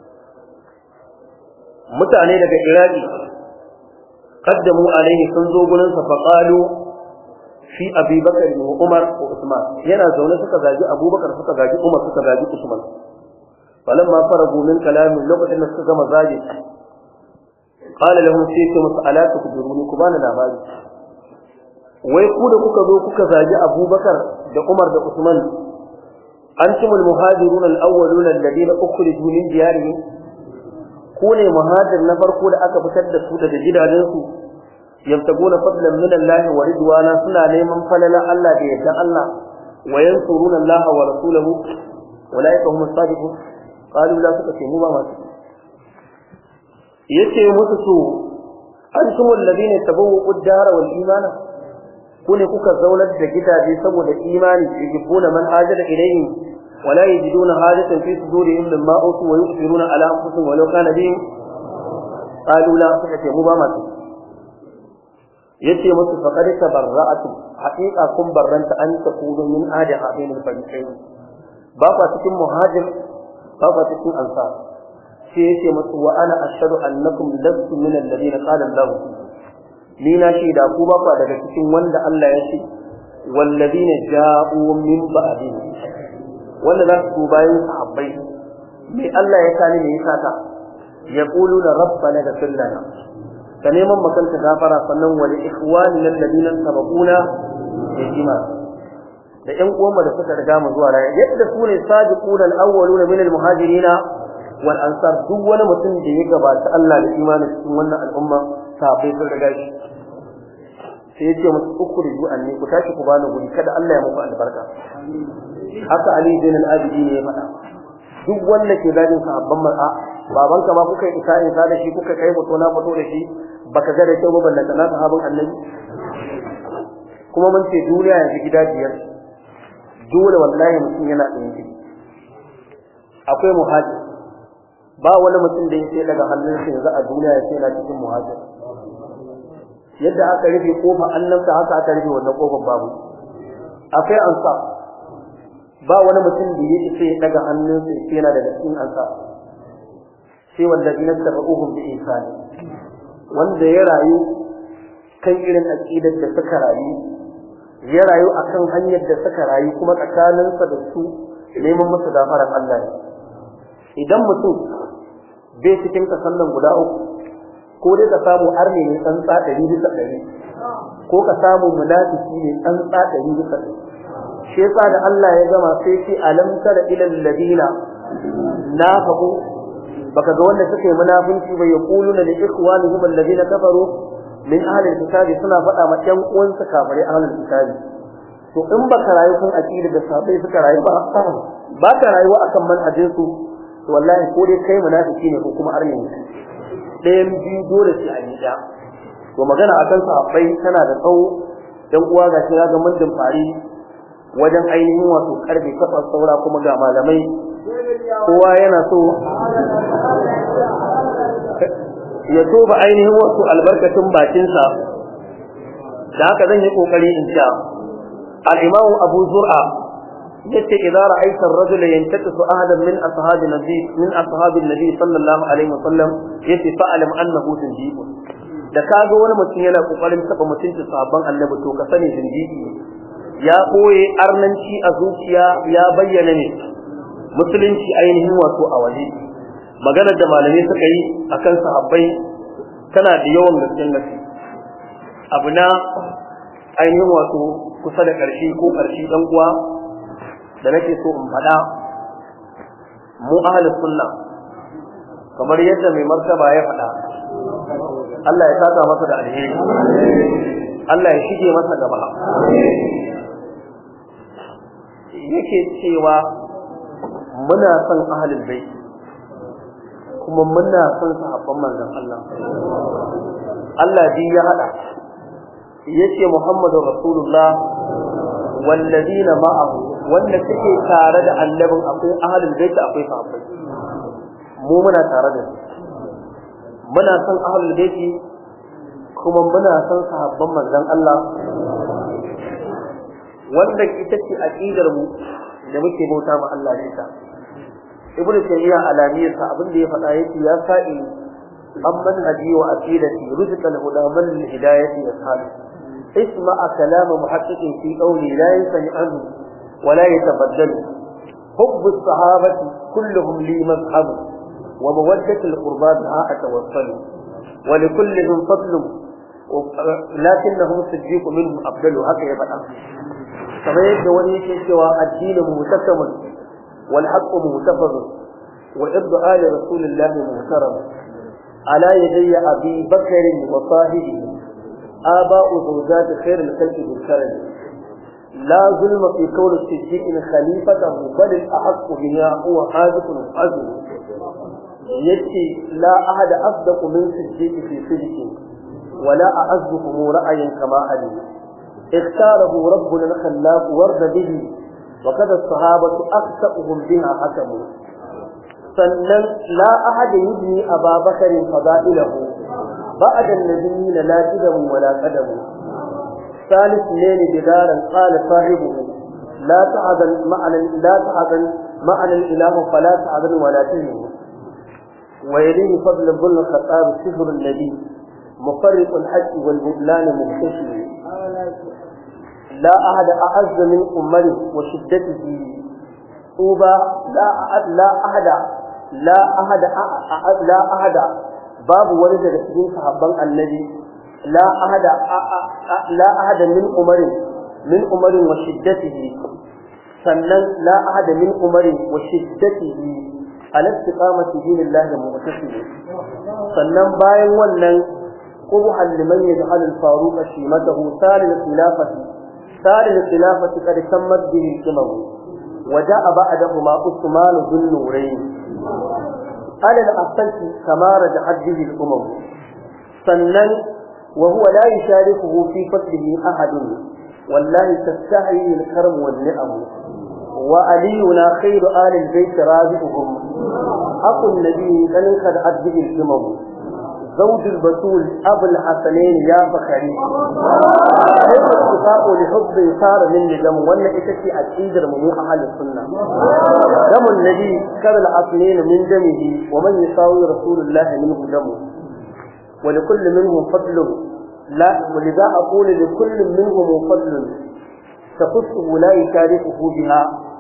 Mutane daga Iraki qaddamu alaihi sun zo gurin sa faqalu fi Abi Bakr wa Umar wa Usman, yana zaune suka gaji Abubakar suka gaji Umar suka gaji Usman. falamma faragu min kalamin, lokacin da suka gama zagi qala lahum sayyidun mas'alatu kuduruni, ku bani labari, wai ku da kuka zo kuka zagi Abubakar da Umar da Usman, antumul muhajirun al-awwaluna alladhina ukhriju min diyarihim, ku ne muhajir na farko da aka fitar da su daga gidajensu, yabtaguna fadlan min Allah wa ridwana, suna neman falalan Allah da yadda Allah, wa yansuruna Allah wa rasulahu, ulaika humus sadiqun. Qalu la, suka ce mu ba masu. Yace musu to antum alladhina tabawwa'u ad-dara wal imana, ku ne kuka zaunar da gidaje saboda imani, yuhibbuna man hajara ilayhim ولا يجدون حاجة في صدورهم مما أوتوا ويؤثرون على أنفسهم ولو كان بهم. قالوا لا، سكتي مبامة. يتي مس فقد تبرأتم، حقيقة كن برنت أن تكونوا من أحد هذين الفريقين، باقى تكون مهاجر باقى تكون أنصار. يتي مس وأنا أشهد أنكم لستم من الذين قال الله لنا شيدا كوبا فادك تكون وند الله يشي والذين جاءوا من بعدهم، wanda za su bayan sahabbai mai Allah ya sani ne yasa ta yaquluna rabbana ghfir lana, ka neman makanta gafara, sannan wa li ikhwanina alladhina sabaquna bil iman, da ƴan uwanmu da suka riga mu zuwa rayuwa, yadda su ne sabiquna al-awwaluna min al-muhajirin wal ansar, duk wani mutum da ya gabata Allah da imani cikin wannan al'umma sahabbai sun riga shi. Sai ya ce musu ukhriju anni, ku tashi ku bani guri, kada Allah ya muku albarka. Haka Ali Zain al-Abidin ya faɗa, duk wanda ke zagin sahabban mar'a, babanka ma kuka isa da shi, kuka kai mutu na fito da shi, baka ga da kyau ba ballanta na sahabban annabi. Kuma mun ce duniya yanzu gida biyar, dole wallahi mutum yana ɗaya shi. Akwai muhajir, ba wani mutum da yake daga hannunsa yanzu a duniya ya ce yana cikin muhajir. Yadda aka rufe kofa annabta, haka aka rufe wannan kofar babu. Akwai ansar, ba wani mutum da yake sai daga hannunsa yana daga cikin ansar, sai wallazina tabi'uhum bi ihsan, wanda ya rayu kan irin aqidar da suka rayu, ya rayu akan hanyar da suka rayu, kuma tsakaninsa da su neman musu gafaran Allah ne. Idan mutum bai cikin kasallan guda uku, ko dai ka samu arne ne tsantsa 100%, ko ka samu munafiki ne tsantsa 100%. Shi yasa da Allah ya gama sai ce alam tara ilal ladina nafaqu, baka ga wanda suke munafinci ba, yaquluna li ikhwanihim alladina kafaru min ahli alkitabi, suna faɗa ma ɗan uwansa kafare ahli alkitabi. To in baka rayu kan aqida da sabai suka rayu ba ka rayuwa akan manhajin su, to wallahi ko dai kai munafiki ne ko kuma arni ne, ɗayan biyu dole sai a yi da. To magana akan sahabbai tana da tsawo, dan uwa ga shi ga mundin fari wajen ainihin wato karfe 8 saura, kuma ga malamai kowa yana so ya toba ainihin wato albarkatun bakinsa da haka zan yi kokari in sha al-Imam Abu Zur'a yace idza ra'aita ar-rajul yantaqisu ahadan min ashabin nabi sallallahu alaihi wasallam yace fa'alam annahu zindiq da kaga wani mutum yana kokarin taba mutunci sahabban annabi to ka sani zindiqi ya koye arnanci a zuciya ya bayyana ne musulunci ainihin wato a waje maganar da malamai suka yi akan sahabbai tana da yawan gaske abu na ainihin wato kusa da ƙarshe ko ƙarshe ɗan uwa da nake so in faɗa mu ahlus sunna kamar yadda mai martaba ya faɗa Allah ya saka masa da alheri Allah ya shige masa gaba yake cewa muna son ahlul bait kuma muna son sahabban manzon Allah Allah bi ya hada yace Muhammadur Rasulullah wallazina ma'ahu wanda suke tare da annabin akwai ahlul bait akwai sahabbai mu muna tare da su muna son ahlul bait kuma muna son sahabban manzon Allah wanda ita ce aqidar mu da muke bauta ma Allah da ita ibnu tayyiba alaniyarsa abin da ya faɗa yake ya sa'i amman hadi wa aqidati rizqal huda man hidayati ashab اسمع كلام محقق في قولي لا ينسى عنه ولا يتبدل حب الصحابة كلهم لي مذهب ومودة القربى بها أتوصل ولكلهم فضل لكنهم صديق منهم أفضل هكذا يبقى كما يقول سوى الدين مهتم والحق مهتفظ وإرض آل رسول الله مهترم على يدي أبي بكر وصاحبه آباء زوجات خير الخلق بالكرم لا ظلم في كون الصديق خليفته بل الأحق بها هو حاذق عزم يتي لا أحد أصدق من صديق في صدق ولا أعزكم رأيا كما علم اختاره ربنا الخلاق ورد به وكذا الصحابة أخطأهم بها حكموا sannan la ahada yudni Aba Bakr fadailahu ba'da an-nabiyyin la qadamu wala qadamu ثالث لين بدارا قال صاحبه لا تعذن معنى الإله فلا تعذن ولا تهن ويليه فضل بن الخطاب سفر النبي مفرق الحج والبطلان مكتشف لا أحد أعز من أمره وشدته طوبى لا أحد باب ولد رسول صحابان النبي لا أحد من أمر وشدته sannan la ahada min umari wa shiddatihi ala istiqamati dinillahi mu'tasim sannan bayan wannan qubhal liman yaj'al al-faruq shimatahu salil khilafati qad tammat bihi al-qimam wa ja'a ba'dahuma Uthman dhul nurayn ala al-asfal kama raja'at bihi al-umam sannan wa huwa la yusharikuhu fi fadlihi ahadun wallahi tastahi al-karam wal-ni'am وعلينا خير آل البيت رازقهم أخو النبي قد عبد الإمام زوج البتول أبو الحسنين يا فخري كيف اتفاق لحب صار من دم ولا إتكي أكيد رمضي أهل السنة دم النبي كذا الحسنين من دمه ومن يساوي رسول الله منه دمه ولكل منهم فضل لا ولذا أقول لكل منهم فضل تخصه لا يشاركه بها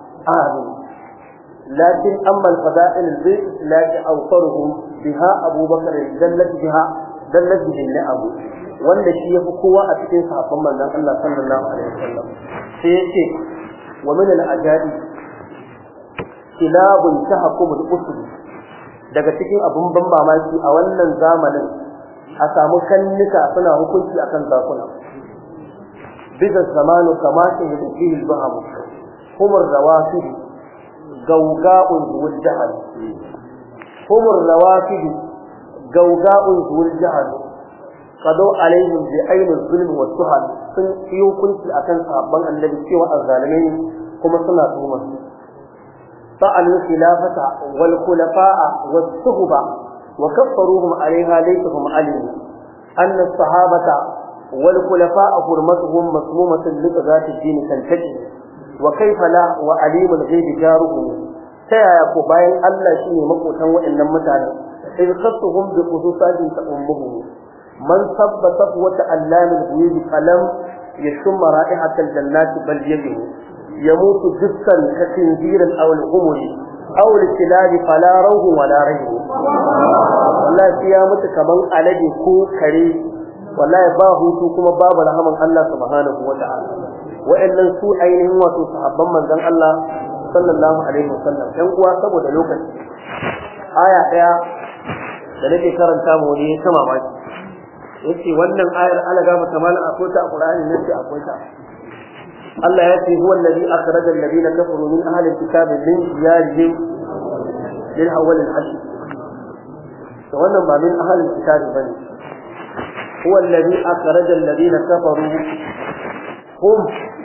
لكن أما الفضائل البيت لا أوفرهم بها أبو بكر دلت به النعم wanda shi yafi kowa a cikin sahabban manzon Allah sallallahu alaihi wasallam sai yace wa min al-ajadi kilabun tahkum al-usul daga cikin abun ban mamaki a wannan zamanin a samu kannika suna hukunci akan zakuna bisa zamanu kama shi da fihi al-baham humur rawafid gawga'un zuwul jahal humur rawafid gawga'un zuwul jahal qadu alaihim bi ayn az-zulm wa suhal sun yi hukunci akan sahabban annabi cewa azzalimai kuma suna tuhumar su fa'al khilafata wal khulafa'a was suhba wa kaffaruhum alaiha laytahum alim anna as-sahabata wal khulafa hurmatuhum masmumatun li qadati ad-din tantaji wa kayfa la wa alimul ghaibi jaruhum ta yaya ko bayan Allah shine makotan waɗannan mutanen إذ خصهم بخصوصات تأمهم من صب صفوة ألام الغيب فلم يشم رائحة الجنات بل يده يموت جثا كخنزير أو الغمر أو الكلاب فلا روح ولا ريح والله قيامة كمان على كو كري والله باهوت كما باب رحمن الله سبحانه وتعالى وإن سوء عينهم وتصحبا من ذن الله صلى الله عليه وسلم ينقوا سبو دلوكا آية da nake karanta mu ne sama ma yace wannan ayar alaga mata mal akwai ta Qur'ani ne ce akwai ta Allah yace huwa alladhi akhraja alladhina kafaru min ahli alkitab min diyarihim lil awwal al-hashr to wannan ba min ahli alkitab bane huwa alladhi akhraja alladhina kafaru hum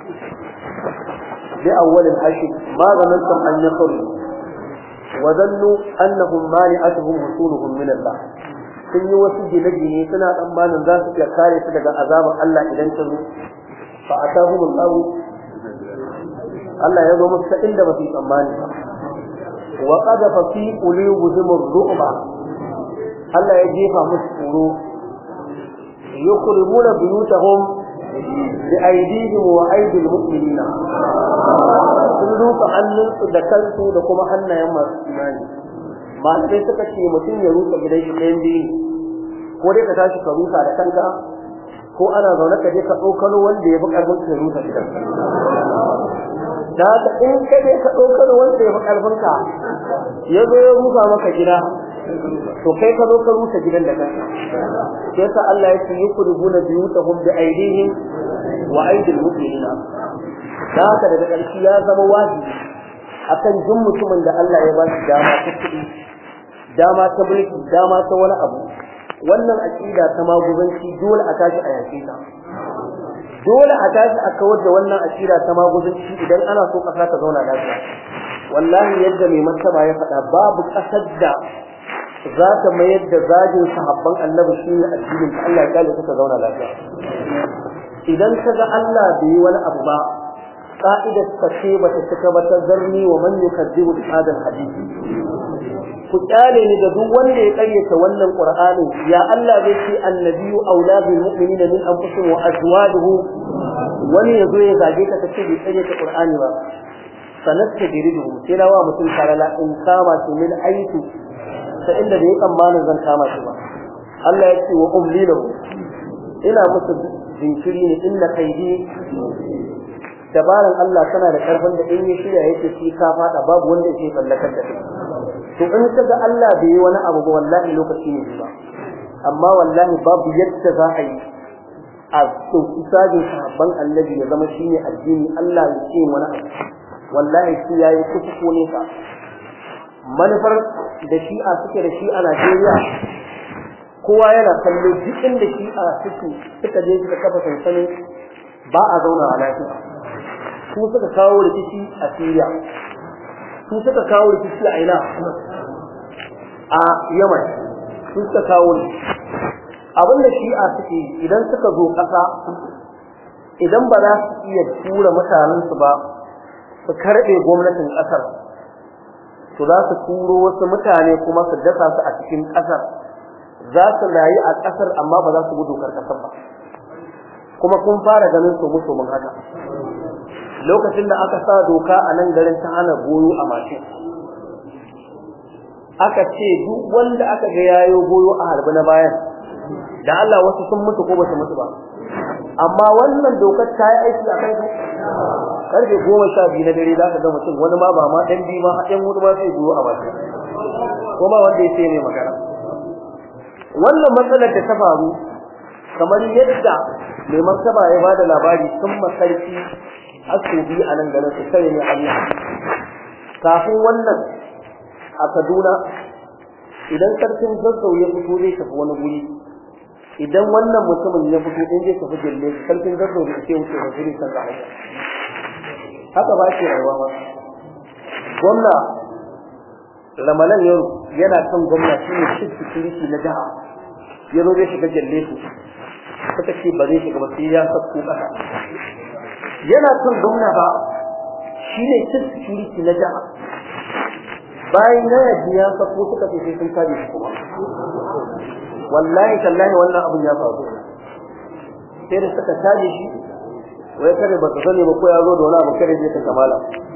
bi awwal al-hashr ma zanantum an yakhruju وظنوا أنهم مانعتهم وصولهم من الله sun yi wasu gine-gine suna tsammanin za su iya kare su daga azabar Allah idan ta zo fa atahum Allah ya zo musu ta inda ba su tsammani ba wa qadafa fi qulubihim ar-ru'ba Allah ya jefa musu tsoro yukrimuna buyutahum bi aydihim wa aydil mu'minina sun rufe hannunsu da kansu da kuma hannayen masu imani malamai suka ce mutum ya rufe gidan shi ɗayan biyu ko dai ka tashi ka rufa da kanka ko ana zaune ka je ka ɗaukano wanda ya fi ƙarfin ka rufe gidan da haka in ka je ka ɗaukano wanda ya fi ƙarfin ka ya zo ya rufa maka gida to kai ka zo ka rufe gidan da kanka sai sa Allah ya ce yukribuna biyutahum bi aydihim wa aydil mu'minina da haka daga ƙarshe ya zama wajibi akan duk mutumin da Allah ya ba shi dama ta kuɗi dama ta mulki dama ta wani abu wannan aqida ta maguzanci dole a tashi a yake ta dole a tashi a kawar da wannan aqida ta maguzanci idan ana so ƙasa ta zauna lafiya wallahi yadda mai martaba ya faɗa babu ƙasar da za ta mayar da zagin sahabban annabi shine addinin ta Allah ya kale suka zauna lafiya idan kaga Allah bai yi wani abu ba قائدة تكيبة تكبة ذرني ومن يكذب بهذا الحديث فقالي نددو وانده يقرية وانده القرآن يا الله ذكي النبي أولاد المؤمنين من أنفسهم وأزواجه wani yazo ya zage ka kace bai tsare ta Qur'ani ba sanasta jiridu sai lawa mutum karala in kama shi min aitu ta inda bai tsammanin zan kama shi ba Allah ya ce wa umlilahu ina musu jinkiri ne inna kaidi dabaran Allah tana da karfin da in ya shirya yake shi ka fada babu wanda yake tsallakar da kai to in kaga Allah bai yi wani abu ba wallahi lokaci ne ba amma wallahi babu yadda za a yi a sauki sajin sahabban annabi ya zama shine addini Allah ya ce wani abu wallahi shi yayi kuku ne ka manufar da shi'a suke da shi a Najeriya kowa yana kallo duk inda shi'a suka je suka kafa sansanin ba a zauna a lafiya su suka kawo rikici a Syria su suka kawo rikici a ina a Yemen su suka kawo abinda shi'a suke idan suka zo kasa idan ba za su iya tura mutanen su ba su karbe gwamnatin kasar to za su turo wasu mutane kuma su dasa su a cikin kasar za su rayu a kasar amma ba za su gudu karkasar ba kuma kun fara ganin su musu mun haka lokacin da aka sa doka a nan garin ta hana goyo a mashin aka ce duk wanda aka ga yayo goyo a harbi na bayan da Allah wasu sun mutu ko ba su mutu ba amma wannan dokar ta yi aiki a kai karfe 12 na dare zaka ga mutum wani ma ba ma dan bi ma haɗin hudu ma sai goyo a mashin kuma wanda yake ne magana wannan matsalar da ta faru kamar yadda mai martaba ya bada labari sun masarki asubi a nan garin su sai ne Allah kafin wannan a Kaduna idan sarkin Zazzau ya fito zai tafi wani guri idan wannan mutumin ya fito din zai tafi gelle sarkin Zazzau da ke wuce da guri kan zahiri haka ba shi rayuwa ba gwamna Ramalan yaro yana kan gwamna shine security na jaha ya zo zai shiga gelle su suka ce ba zai shiga ba sai ya sako kasa yana son gwamna ba shine chief security na jaha bayan ya sako suka ce sai sun kare shi kuma wallahi tallahi wannan abun ya faru sai da suka kare shi wai kare ba ka sani ba ko ya zo da wani abu kare je ta kamala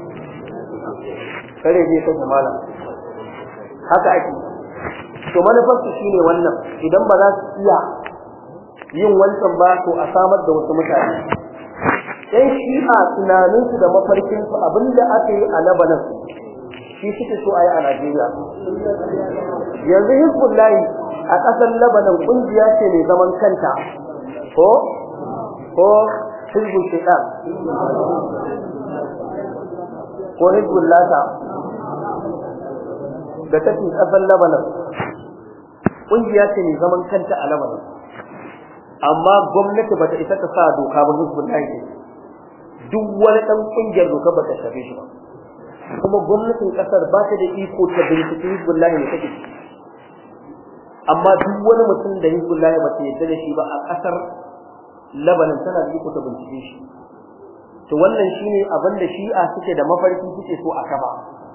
haka ake to manufar su shine wannan idan ba za su iya yin wancan ba to a samar da wasu mutane sai shi'a tunanin su da mafarkin su abinda aka yi a Lebanon shi suke so ayi a Najeriya yanzu Hizbullahi a kasar Lebanon kungiya ce mai zaman kanta ko Hizbul Shaitan ko Hizbullah da take kasar Lebanon kungiya ce mai zaman kanta a Lebanon amma gwamnati bata isa ta sa doka ba Hizbullah ne duk wani dan kungiyar doka bata shafe shi ba kuma gwamnatin kasar ba ta da iko ta bincike Hizbullah ne take amma duk wani mutum da Hizbullah ba ta yarda da shi ba a kasar Lebanon tana da iko ta bincike shi to wannan shine abin da Shi'a suke da mafarki suke so a kaba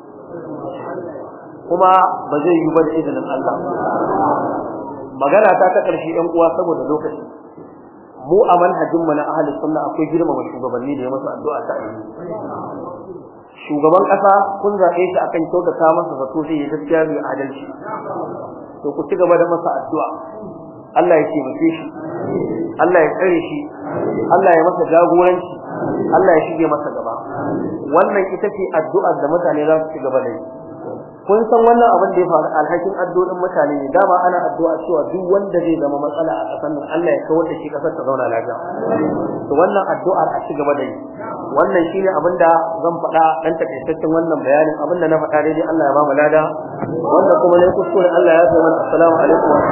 kuma ba zai yi ba da izinin Allah magana ta karshe ɗan uwa saboda lokaci mu a manhajin mu na ahlus sunna akwai girmama shugabanni da ya masa addu'a ta addini shugaban kasa kun zabe shi akan kyautata masa zato zai yi gaskiya mai adalci to ku ci gaba da masa addu'a Allah ya taimake shi Allah ya tsare shi Allah ya masa jagoranci Allah ya shige masa gaba wannan ita ce addu'ar da mutane za su ci gaba da yi kun san wannan abin da ya faru alhakin addu'o'in mutane ne dama ana addu'a cewa duk wanda zai zama matsala a kasar nan Allah ya kawar da shi kasar ta zauna lafiya to wannan addu'ar a ci gaba da yi wannan shine abin da zan faɗa dan takaitaccen wannan bayanin abin da na faɗa daidai Allah ya ba mu lada wanda kuma ne kuskure Allah ya tsaya mana assalamu alaikum wa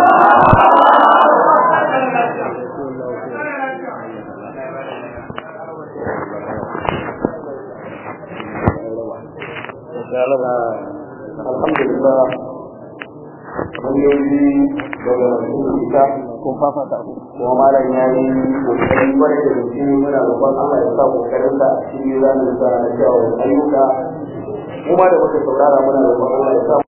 rahmatullahi alhamdulillah hanyoyi daga ita kun fafata kuma malam ya yi kokarin kwarai da gaske muna roƙon Allah ya sa kokarin da shi ranar da na cewa ayyuka kuma da muka saurara muna roƙon Allah ya sa